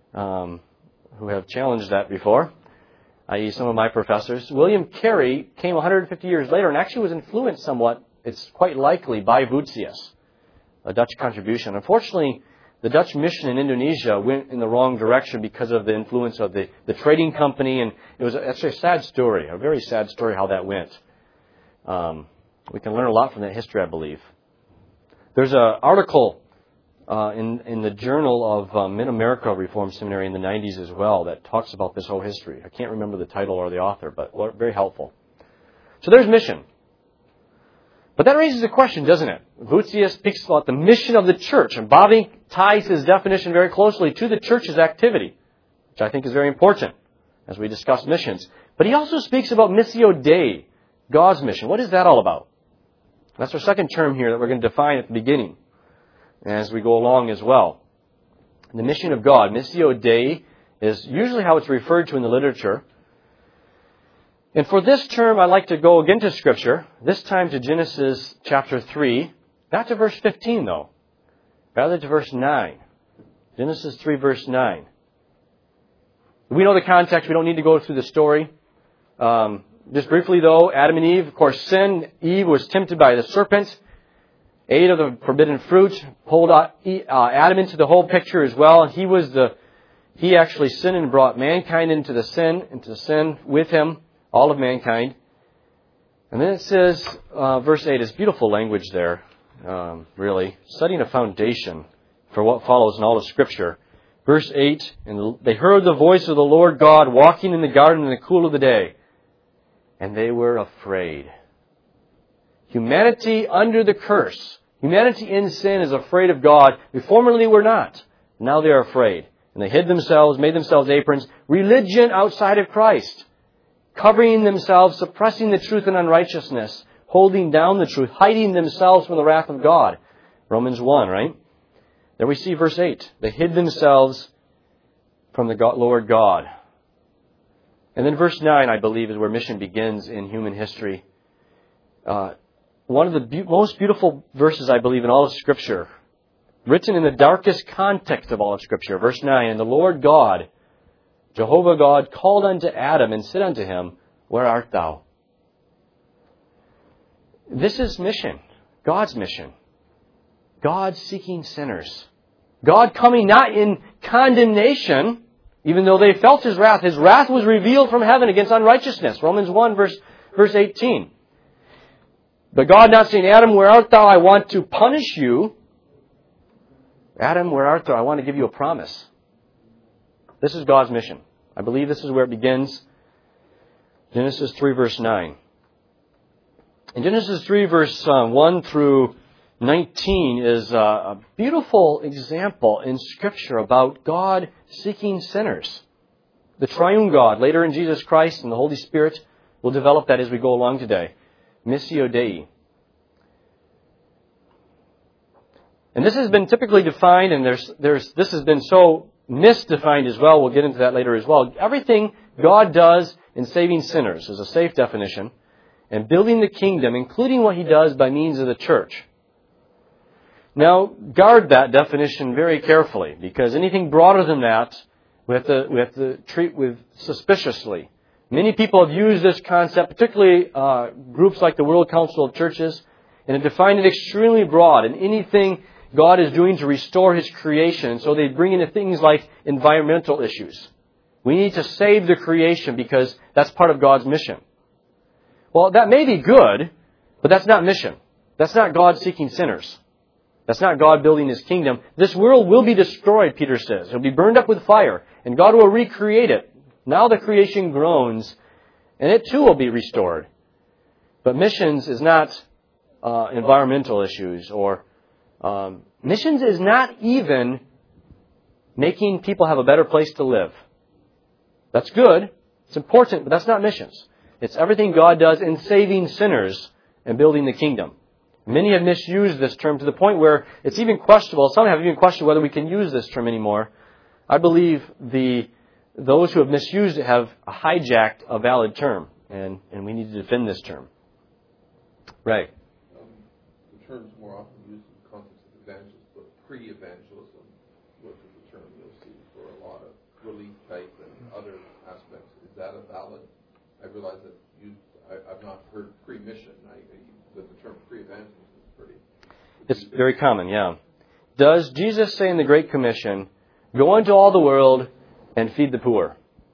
have challenged that before, i.e. some of my professors. William Carey came 150 years later and actually was influenced somewhat, it's quite likely, by Voetius, a Dutch contribution. Unfortunately, the Dutch mission in Indonesia went in the wrong direction because of the influence of the trading company, and it was actually a sad story, a very sad story how that went. We can learn a lot from that history, I believe. There's an article in the Journal of Mid-America Reformed Seminary in the 90s as well that talks about this whole history. I can't remember the title or the author, but very helpful. So there's mission. But that raises a question, doesn't it? Voetius speaks about the mission of the church, and Bavinck ties his definition very closely to the church's activity, which I think is very important as we discuss missions. But he also speaks about Missio Dei, God's mission. What is that all about? That's our second term here that we're going to define at the beginning as we go along as well. The mission of God, Missio Dei, is usually how it's referred to in the literature. And for this term, I'd like to go again to Scripture, this time to Genesis chapter 3, not to verse 15 though, rather to verse 9. Genesis 3 verse 9. We know the context, we don't need to go through the story. Just briefly, though, Adam and Eve, of course, sinned. Eve was tempted by the serpent, ate of the forbidden fruit, pulled Adam into the whole picture as well. He actually sinned and brought mankind into sin with him, all of mankind. And then it says, verse 8 is beautiful language there, really, setting a foundation for what follows in all of Scripture. Verse 8, and they heard the voice of the Lord God walking in the garden in the cool of the day. And they were afraid. Humanity under the curse. Humanity in sin is afraid of God. We formerly were not. Now they are afraid. And they hid themselves, made themselves aprons. Religion outside of Christ. Covering themselves, suppressing the truth in unrighteousness. Holding down the truth. Hiding themselves from the wrath of God. Romans 1, right? There we see verse 8. They hid themselves from the Lord God. And then verse 9, I believe, is where mission begins in human history. One of the most beautiful verses, I believe, in all of Scripture. Written in the darkest context of all of Scripture. Verse 9, and the Lord God, Jehovah God, called unto Adam and said unto him, where art thou? This is mission. God's mission. God seeking sinners. God coming not in condemnation, Even though they felt His wrath was revealed from heaven against unrighteousness. Romans 1, verse 18. But God not saying, Adam, where art thou? I want to punish you. Adam, where art thou? I want to give you a promise. This is God's mission. I believe this is where it begins. Genesis 3, verse 9. In Genesis 3, verse 1 through 19 is a beautiful example in Scripture about God seeking sinners. The triune God, later in Jesus Christ and the Holy Spirit, will develop that as we go along today. Missio Dei. And this has been typically defined, and this has been so misdefined as well. We'll get into that later as well. Everything God does in saving sinners is a safe definition, and building the kingdom, including what He does by means of the church. Now, guard that definition very carefully, because anything broader than that, we have to treat with suspiciously. Many people have used this concept, particularly groups like the World Council of Churches, and have defined it extremely broad, and anything God is doing to restore His creation. So they bring into things like environmental issues. We need to save the creation because that's part of God's mission. Well, that may be good, but that's not mission. That's not God seeking sinners. That's not God building His kingdom. This world will be destroyed, Peter says. It'll be burned up with fire, and God will recreate it. Now the creation groans, and it too will be restored. But missions is not environmental issues, or missions is not even making people have a better place to live. That's good. It's important, but that's not missions. It's everything God does in saving sinners and building the kingdom. Many have misused this term to the point where it's even questionable. Some have even questioned whether we can use this term anymore. I believe those who have misused it have hijacked a valid term, and we need to defend this term. Right. The term's more often used in the context of evangelism, but pre-evangelism was the term you'll see for a lot of relief type and other aspects. Is that a valid? I realize that I've not heard pre-mission. The term pre-evangelism is pretty... It's very common, yeah. Does Jesus say in the Great Commission, go into all the world and feed the poor?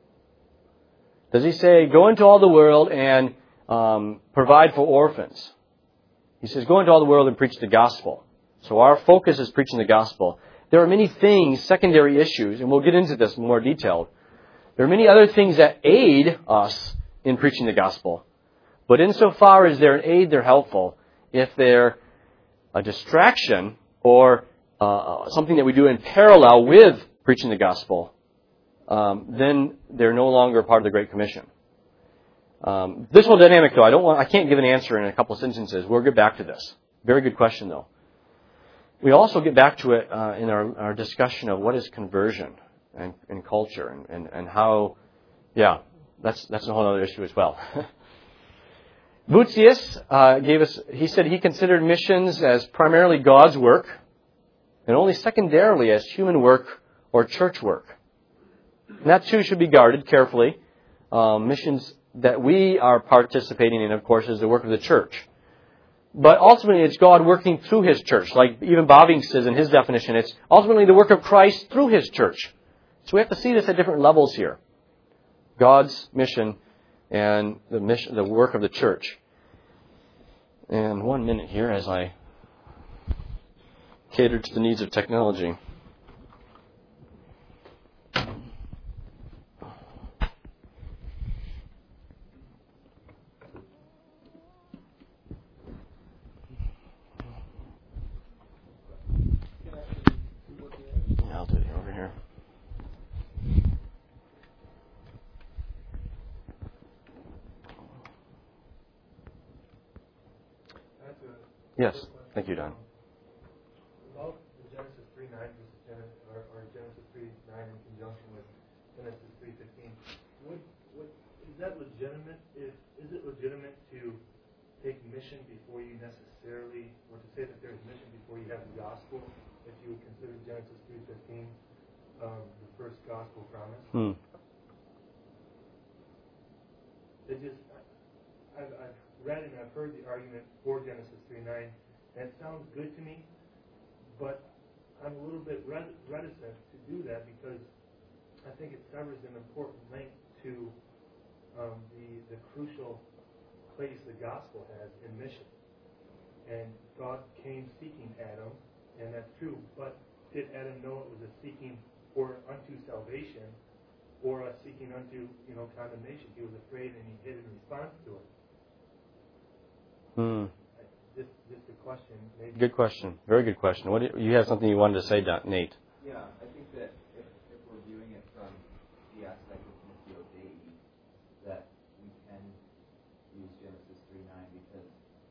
Does He say, go into all the world and provide for orphans? He says, go into all the world and preach the gospel. So our focus is preaching the gospel. There are many things, secondary issues, and we'll get into this in more detail. There are many other things that aid us in preaching the gospel. But insofar as they're an aid, they're helpful. If they're a distraction or something that we do in parallel with preaching the gospel, then they're no longer part of the Great Commission. This whole dynamic, though, I can't give an answer in a couple of sentences. We'll get back to this. Very good question, though. We also get back to it in our discussion of what is conversion and culture and how, that's a whole other issue as well. Boethius he said he considered missions as primarily God's work and only secondarily as human work or church work. And that too should be guarded carefully. Missions that we are participating in, of course, is the work of the church. But ultimately, it's God working through His church. Like even Bobbing says in his definition, it's ultimately the work of Christ through His church. So we have to see this at different levels here. God's mission and the work of the church. And 1 minute here as I cater to the needs of technology. I'll do it over here. Yes. Thank you, Don. About the Genesis 3:9 or Genesis 3:9 in conjunction with Genesis 3:15, is that legitimate? Is it legitimate to take mission before you necessarily, or to say that there's mission before you have the gospel, if you would consider Genesis 3:15 the first gospel promise? I've read and I've heard the argument for Genesis 3:9, and it sounds good to me, but I'm a little bit reticent to do that because I think it severs an important link to the crucial place the gospel has in mission. And God came seeking Adam, and that's true. But did Adam know it was a seeking unto salvation, or a seeking unto condemnation? He was afraid, and he hid in response to it. Just a question. Maybe. Good question. Very good question. You have something you wanted to say, Nate? Yeah, I think that if we're viewing it from the aspect of Missio Dei, that we can use Genesis 3:9, because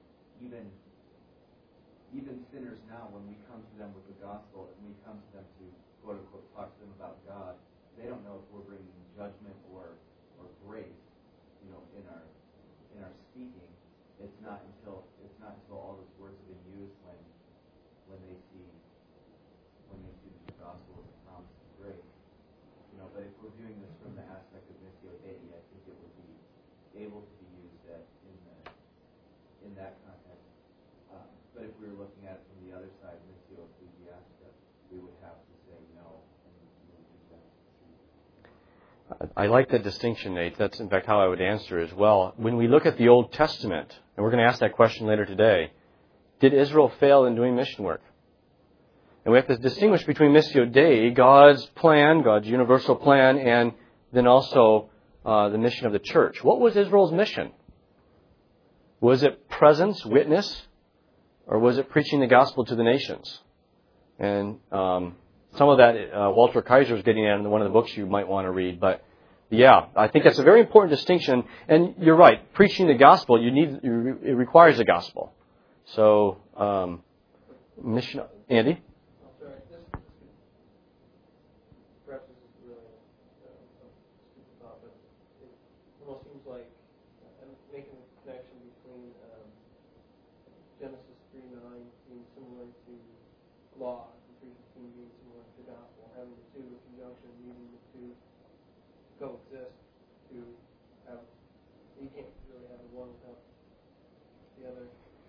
even sinners now, when we come to them with the gospel, and we come to them to quote unquote talk to them about God, they don't know if we're bringing judgment or grace, in our speaking. It's not until all those words have been used when they see the gospel as a promise of grace. But if we're viewing this from the aspect of Missio Dei, I think it would be able to be used in that context. But if we were looking at it from the other side, Missio Ecclesiastica, we would have to say no, and we would do that. I like that distinction, Nate. That's, in fact, how I would answer as well. When we look at the Old Testament, and we're going to ask that question later today, did Israel fail in doing mission work? And we have to distinguish between Missio Dei, God's plan, God's universal plan, and then also the mission of the church. What was Israel's mission? Was it presence, witness, or was it preaching the gospel to the nations? And some of that Walter Kaiser is getting at in one of the books you might want to read. But yeah, I think that's a very important distinction. And you're right, preaching the gospel, it requires the gospel. So, mission, Andy? Perhaps this is really a stupid thought, but it almost seems like I'm making a connection between Genesis 3:9 being similar to law, and 3:15 being similar to gospel, having the two in conjunction, needing the two to coexist, to have, you can't really have the one without the other.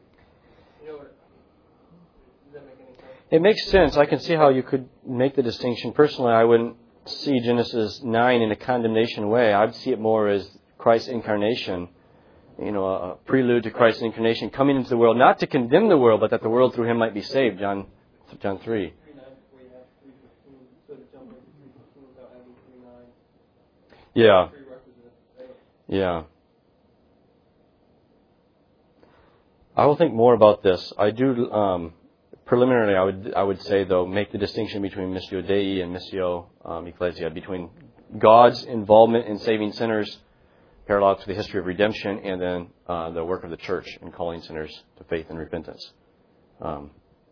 Does that make any sense? It makes sense. I can see how you could make the distinction. Personally, I wouldn't see Genesis 9 in a condemnation way. I'd see it more as Christ's incarnation, a prelude to Christ's incarnation, coming into the world, not to condemn the world, but that the world through him might be saved, John 3. Yeah. Yeah. I will think more about this. I do, preliminarily, I would say, though, make the distinction between Missio Dei and Missio Ecclesia, between God's involvement in saving sinners, parallel to the history of redemption, and then the work of the church in calling sinners to faith and repentance. And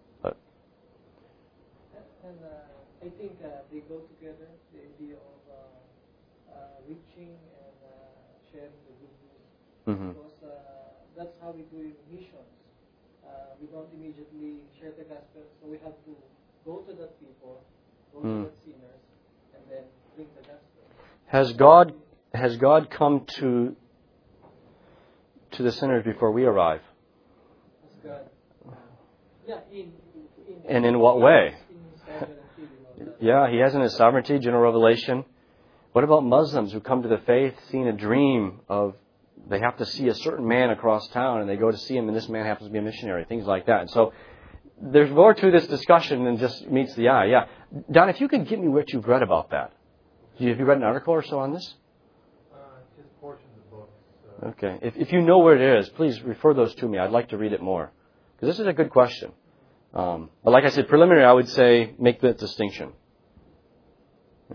I think they go together, the idea of reaching and sharing the good news. Mm-hmm. Because that's how we do in missions. We don't immediately share the gospel, so we have to go to the people, go to the sinners, and then bring the gospel. Has God come to the sinners before we arrive? Has God? Yeah. And in what way? Yeah, he has in his sovereignty, general revelation. What about Muslims who come to the faith seeing a dream of they have to see a certain man across town, and they go to see him, and this man happens to be a missionary, things like that. And so there's more to this discussion than just meets the eye. Yeah. Don, if you could give me what you've read about that. Have you read an article or so on this? Just portions of books. Okay. If you know where it is, please refer those to me. I'd like to read it more. Because this is a good question. But like I said, preliminary, I would say make that distinction. Yeah.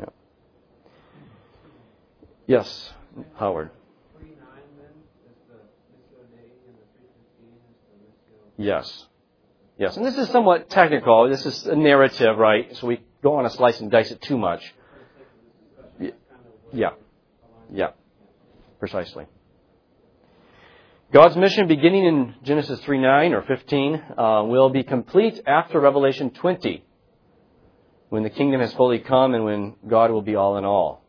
Yes, Howard. Yes. Yes. And this is somewhat technical. This is a narrative, right? So we don't want to slice and dice it too much. Yeah. Yeah. Precisely. God's mission beginning in Genesis 3:9 or 15 will be complete after Revelation 20, when the kingdom has fully come and when God will be all in all.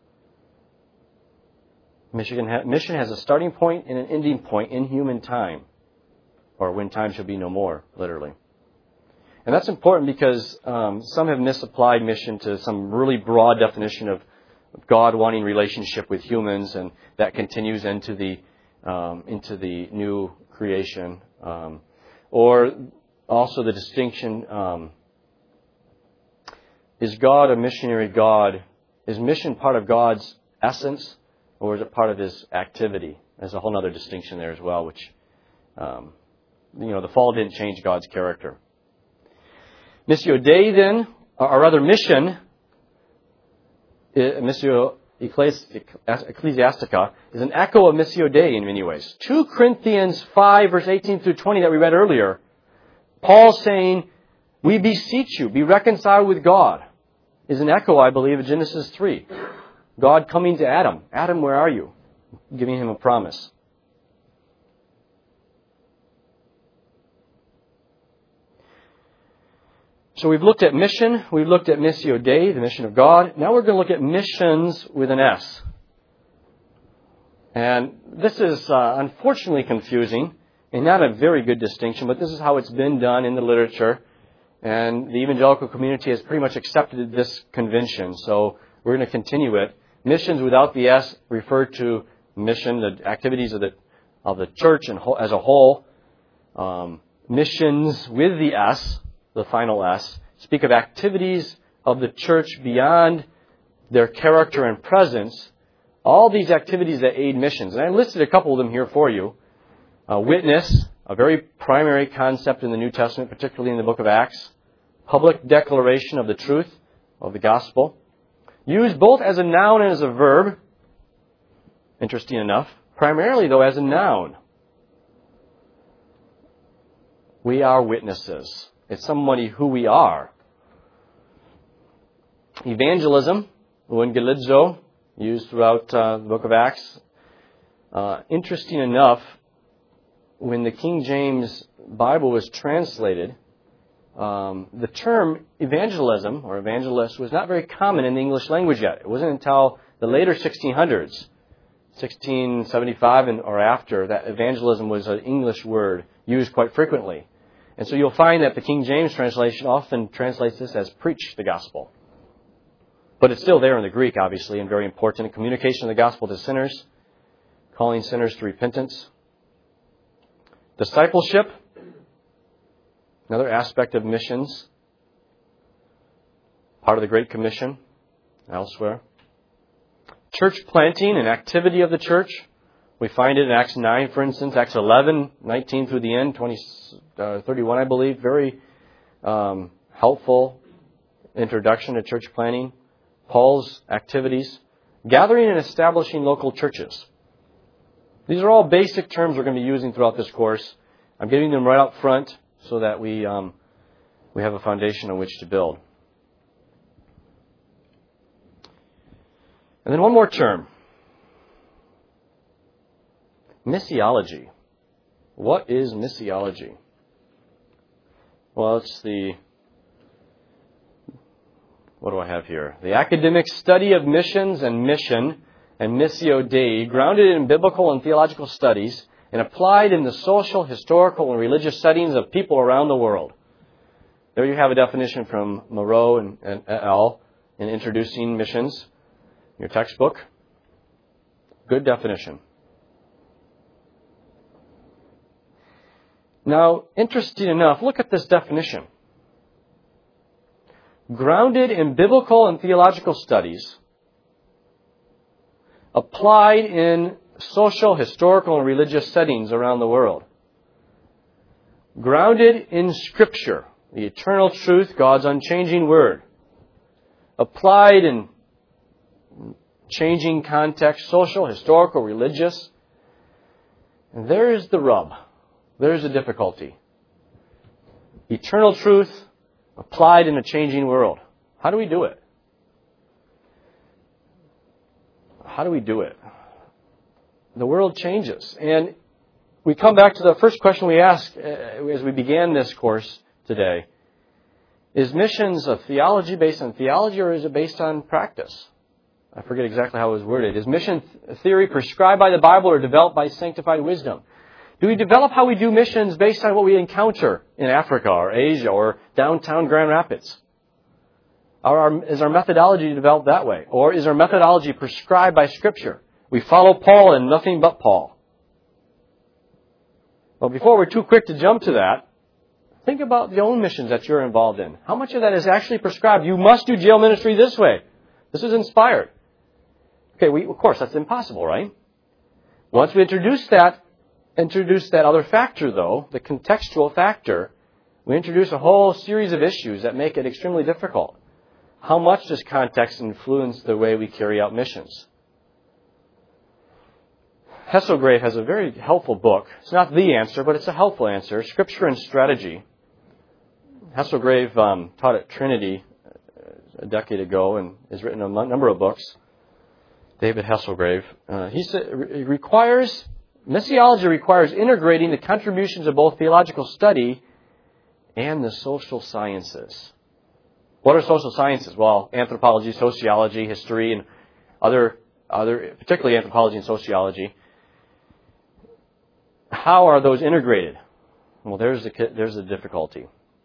Mission has a starting point and an ending point in human time, or when time shall be no more, literally. And that's important because some have misapplied mission to some really broad definition of God wanting relationship with humans, and that continues into the new creation. Or also the distinction, is God a missionary God? Is mission part of God's essence, or is it part of His activity? There's a whole other distinction there as well, which, the fall didn't change God's character. Missio Dei then, or rather mission, Missio Ecclesiastica, is an echo of Missio Dei in many ways. 2 Corinthians 5, verse 18 through 20 that we read earlier, Paul's saying, we beseech you, be reconciled with God, is an echo, I believe, of Genesis 3. God coming to Adam. Adam, where are you? Giving him a promise. So we've looked at mission. We've looked at Missio Dei, the mission of God. Now we're going to look at missions with an S. And this is unfortunately confusing and not a very good distinction, but this is how it's been done in the literature. And the evangelical community has pretty much accepted this convention. So we're going to continue it. Missions without the S refer to mission, the activities of the church as a whole. Missions with the S, the final S, speak of activities of the church beyond their character and presence. All these activities that aid missions. And I listed a couple of them here for you. Witness, a very primary concept in the New Testament, particularly in the book of Acts. Public declaration of the truth of the gospel. Used both as a noun and as a verb. Interesting enough. Primarily, though, as a noun. We are witnesses. It's somebody who we are. Evangelism, evangelizo, used throughout the book of Acts. Interesting enough, when the King James Bible was translated, the term evangelism or evangelist was not very common in the English language yet. It wasn't until the later 1600s, 1675 or after, that evangelism was an English word used quite frequently. And so you'll find that the King James translation often translates this as preach the gospel. But it's still there in the Greek, obviously, and very important. Communication of the gospel to sinners, calling sinners to repentance. Discipleship, another aspect of missions, part of the Great Commission elsewhere. Church planting, an activity of the church. We find it in Acts 9, for instance, Acts 11, 19 through the end, 31, I believe. Very helpful introduction to church planting. Paul's activities. Gathering and establishing local churches. These are all basic terms we're going to be using throughout this course. I'm giving them right up front so that we have a foundation on which to build. And then one more term. Missiology. What is missiology? Well, it's what do I have here? The academic study of missions and mission and Missio Dei, grounded in biblical and theological studies and applied in the social, historical, and religious settings of people around the world. There you have a definition from Moreau and al. In Introducing Missions, your textbook. Good definition. Now, interesting enough, look at this definition. Grounded in biblical and theological studies, applied in social, historical, and religious settings around the world. Grounded in Scripture, the eternal truth, God's unchanging Word. Applied in changing context, social, historical, religious. And there is the rub. There's the difficulty. Eternal truth applied in a changing world. How do we do it? How do we do it? The world changes. And we come back to the first question we asked as we began this course today. Is missions a theology based on theology, or is it based on practice? I forget exactly how it was worded. Is mission theory prescribed by the Bible or developed by sanctified wisdom? Do we develop how we do missions based on what we encounter in Africa or Asia or downtown Grand Rapids? Is our methodology developed that way? Or is our methodology prescribed by Scripture? We follow Paul and nothing but Paul. Well, before we're too quick to jump to that, think about the own missions that you're involved in. How much of that is actually prescribed? You must do jail ministry this way. This is inspired. Okay, of course, that's impossible, right? Once we introduce that other factor, though, the contextual factor, we introduce a whole series of issues that make it extremely difficult. How much does context influence the way we carry out missions? Hesselgrave has a very helpful book. It's not the answer, but it's a helpful answer. Scripture and Strategy. Hesselgrave taught at Trinity a decade ago and has written a number of books. David Hesselgrave. He said missiology requires integrating the contributions of both theological study and the social sciences. What are social sciences? Well, anthropology, sociology, history, and other, particularly anthropology and sociology. How are those integrated? Well, there's the difficulty.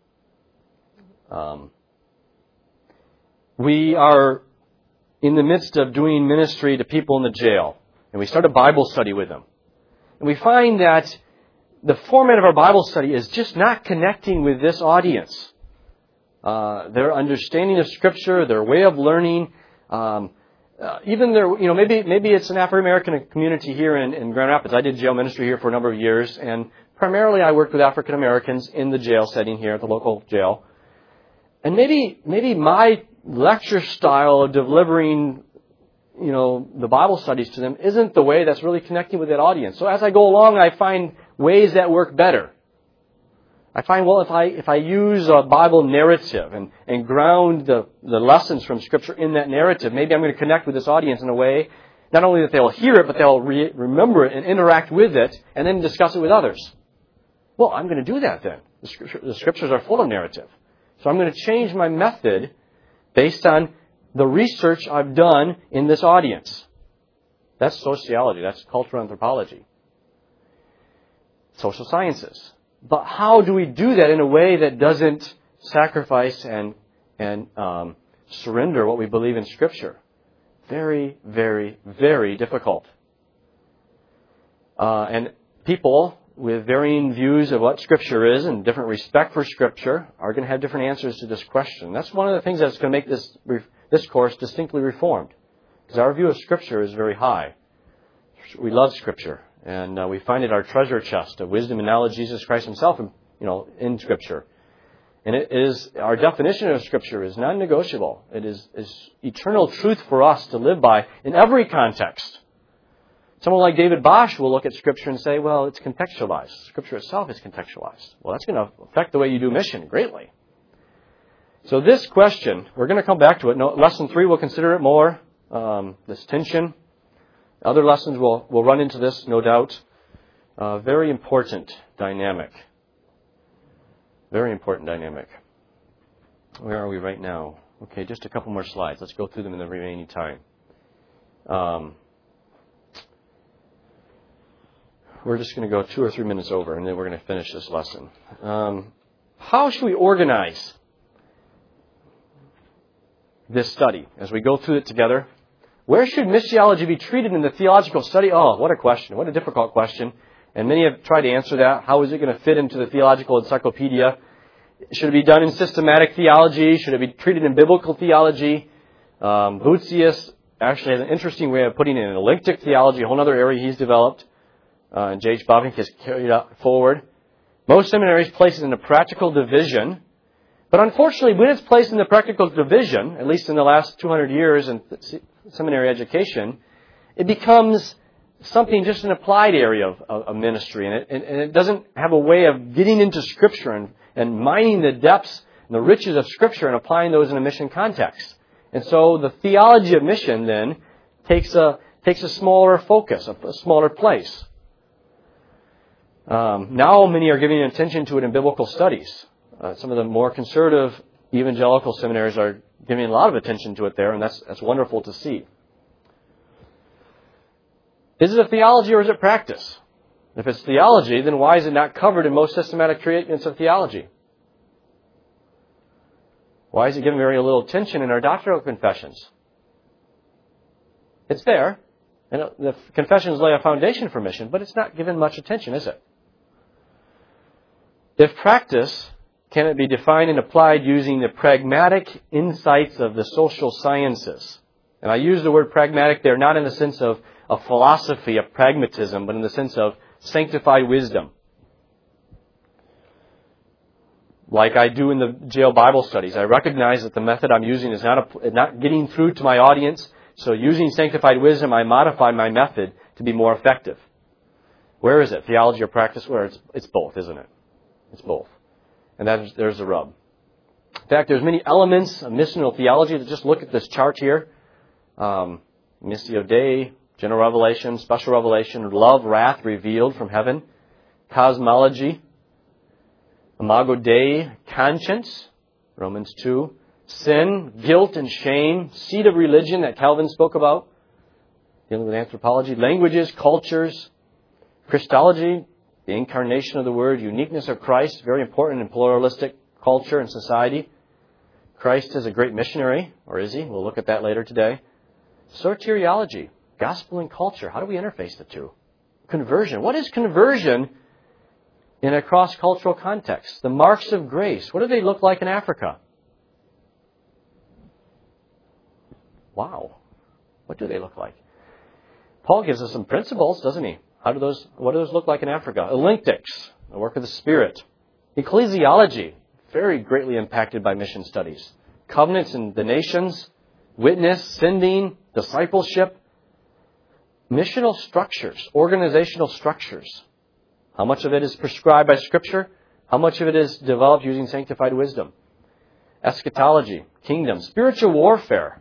We are in the midst of doing ministry to people in the jail, and we start a Bible study with them. And we find that the format of our Bible study is just not connecting with this audience. Their understanding of Scripture, their way of learning, even their, maybe it's an African American community here in Grand Rapids. I did jail ministry here for a number of years, and primarily I worked with African Americans in the jail setting here at the local jail. And maybe my lecture style of delivering, the Bible studies to them isn't the way that's really connecting with that audience. So as I go along, I find ways that work better. I find, well, if I use a Bible narrative and ground the lessons from Scripture in that narrative, maybe I'm going to connect with this audience in a way, not only that they'll hear it, but they'll remember it and interact with it and then discuss it with others. Well, I'm going to do that then. The Scriptures are full of narrative. So I'm going to change my method based on the research I've done in this audience. That's sociology. That's cultural anthropology. Social sciences. But how do we do that in a way that doesn't sacrifice and surrender what we believe in Scripture? Very, very, very difficult. And people with varying views of what Scripture is and different respect for Scripture are going to have different answers to this question. That's one of the things that's going to make this course distinctly Reformed. Because our view of Scripture is very high. We love Scripture. And we find it our treasure chest of wisdom and knowledge of Jesus Christ Himself, in Scripture. And it is our definition of Scripture is non-negotiable. It is eternal truth for us to live by in every context. Someone like David Bosch will look at Scripture and say, well, it's contextualized. Scripture itself is contextualized. Well, that's going to affect the way you do mission greatly. So this question, we're going to come back to it. Lesson 3, we'll consider it more, this tension. Other lessons will run into this, no doubt. Very important dynamic. Very important dynamic. Where are we right now? Okay, just a couple more slides. Let's go through them in the remaining time. We're just going to go 2 or 3 minutes over, and then we're going to finish this lesson. How should we organize this study as we go through it together? Where should missiology be treated in the theological study? Oh, what a question. What a difficult question. And many have tried to answer that. How is it going to fit into the theological encyclopedia? Should it be done in systematic theology? Should it be treated in biblical theology? Boutzius actually has an interesting way of putting it in eclectic theology, a whole other area he's developed. And J.H. Bavinck has carried it forward. Most seminaries place it in a practical division. But unfortunately, when it's placed in the practical division, at least in the last 200 years in seminary education, it becomes something just an applied area of ministry. And it doesn't have a way of getting into Scripture and mining the depths and the riches of Scripture and applying those in a mission context. And so the theology of mission then takes a smaller focus, a smaller place. Now many are giving attention to it in biblical studies. Some of the more conservative evangelical seminaries are giving a lot of attention to it there, and that's wonderful to see. Is it a theology or is it practice? If it's theology, then why is it not covered in most systematic treatments of theology? Why is it given very little attention in our doctrinal confessions? It's there. And the confessions lay a foundation for mission, but it's not given much attention, is it? If practice, can it be defined and applied using the pragmatic insights of the social sciences? And I use the word pragmatic there not in the sense of a philosophy of pragmatism, but in the sense of sanctified wisdom. Like I do in the jail Bible studies. I recognize that the method I'm using is not getting through to my audience. So using sanctified wisdom, I modify my method to be more effective. Where is it? Theology or practice? Where? It's both, isn't it? It's both. And there's the rub. In fact, there's many elements of missional theology that just look at this chart here. Missio Dei, general revelation, special revelation, love, wrath revealed from heaven, cosmology, Imago Dei, conscience, Romans 2, sin, guilt and shame, seed of religion that Calvin spoke about, dealing with anthropology, languages, cultures, Christology, the incarnation of the Word, uniqueness of Christ, very important in pluralistic culture and society. Christ is a great missionary, or is he? We'll look at that later today. Soteriology, gospel and culture. How do we interface the two? Conversion. What is conversion in a cross-cultural context? The marks of grace. What do they look like in Africa? Wow. What do they look like? Paul gives us some principles, doesn't he? What do those look like in Africa? Elenchtics, the work of the Spirit. Ecclesiology, very greatly impacted by mission studies. Covenants in the nations, witness, sending, discipleship. Missional structures, organizational structures. How much of it is prescribed by Scripture? How much of it is developed using sanctified wisdom? Eschatology, kingdom, spiritual warfare.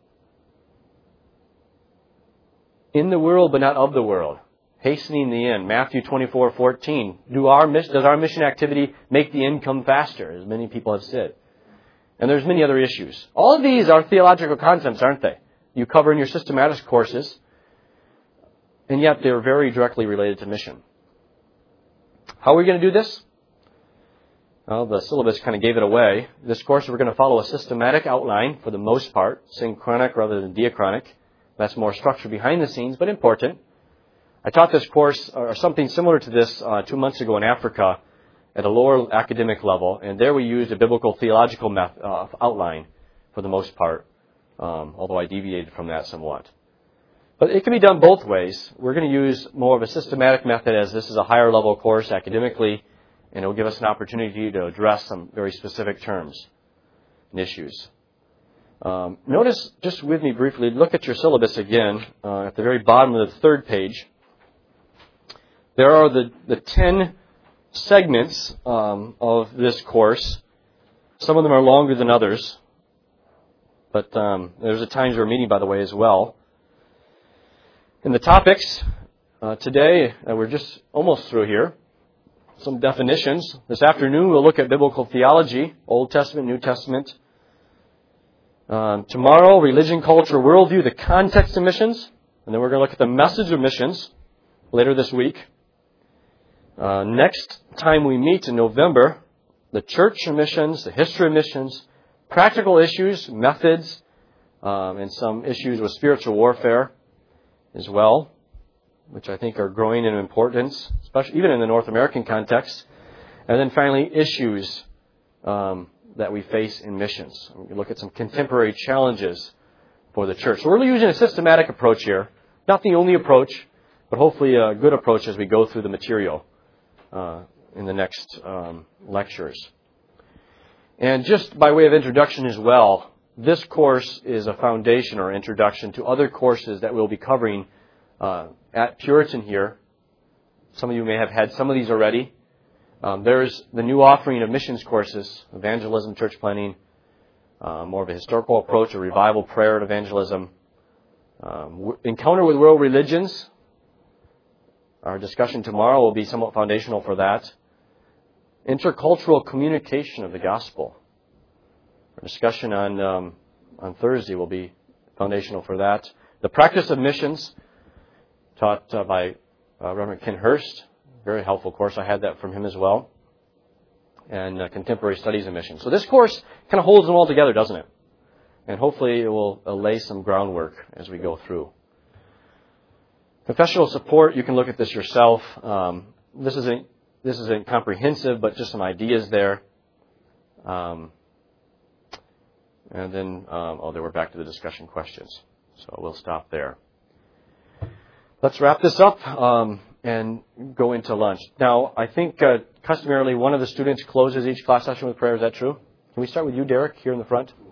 In the world, but not of the world. Hastening the end. Matthew 24:14. Does our mission activity make the end come faster, as many people have said? And there's many other issues. All of these are theological concepts, aren't they? You cover in your systematics courses, and yet they're very directly related to mission. How are we going to do this? Well, the syllabus kind of gave it away. This course, we're going to follow a systematic outline for the most part, synchronic rather than diachronic. That's more structure behind the scenes, but important. I taught this course, or something similar to this, 2 months ago in Africa at a lower academic level, and there we used a biblical theological outline for the most part, although I deviated from that somewhat. But it can be done both ways. We're going to use more of a systematic method as this is a higher level course academically, and it will give us an opportunity to address some very specific terms and issues. Notice, just with me briefly, look at your syllabus again at the very bottom of the third page. There are the 10 segments of this course. Some of them are longer than others, but there's a times we're meeting, by the way, as well. In the topics today, we're just almost through here. Some definitions. This afternoon, we'll look at biblical theology, Old Testament, New Testament. Tomorrow, religion, culture, worldview, the context of missions. And then we're going to look at the message of missions later this week. Next time we meet in November, the church of missions, the history of missions, practical issues, methods, and some issues with spiritual warfare as well, which I think are growing in importance, especially even in the North American context. And then finally, issues that we face in missions. We can look at some contemporary challenges for the church. So we're using a systematic approach here. Not the only approach, but hopefully a good approach as we go through the material in the next lectures. And just by way of introduction as well, this course is a foundation or introduction to other courses that we'll be covering at Puritan here. Some of you may have had some of these already. There's the new offering of missions courses, evangelism, church planning, more of a historical approach, a revival, prayer, and evangelism. Encounter with world religions. Our discussion tomorrow will be somewhat foundational for that. Intercultural communication of the gospel. Our discussion on Thursday will be foundational for that. The practice of missions, taught by Reverend Ken Hurst. Very helpful course. I had that from him as well. and Contemporary Studies in Mission. So this course kind of holds them all together, doesn't it? And hopefully it will lay some groundwork as we go through. Confessional support, you can look at this yourself. This isn't comprehensive, but just some ideas there. And then, then we're back to the discussion questions. So we'll stop there. Let's wrap this up and go into lunch. Now, I think customarily one of the students closes each class session with prayer. Is that true? Can we start with you, Derek, here in the front?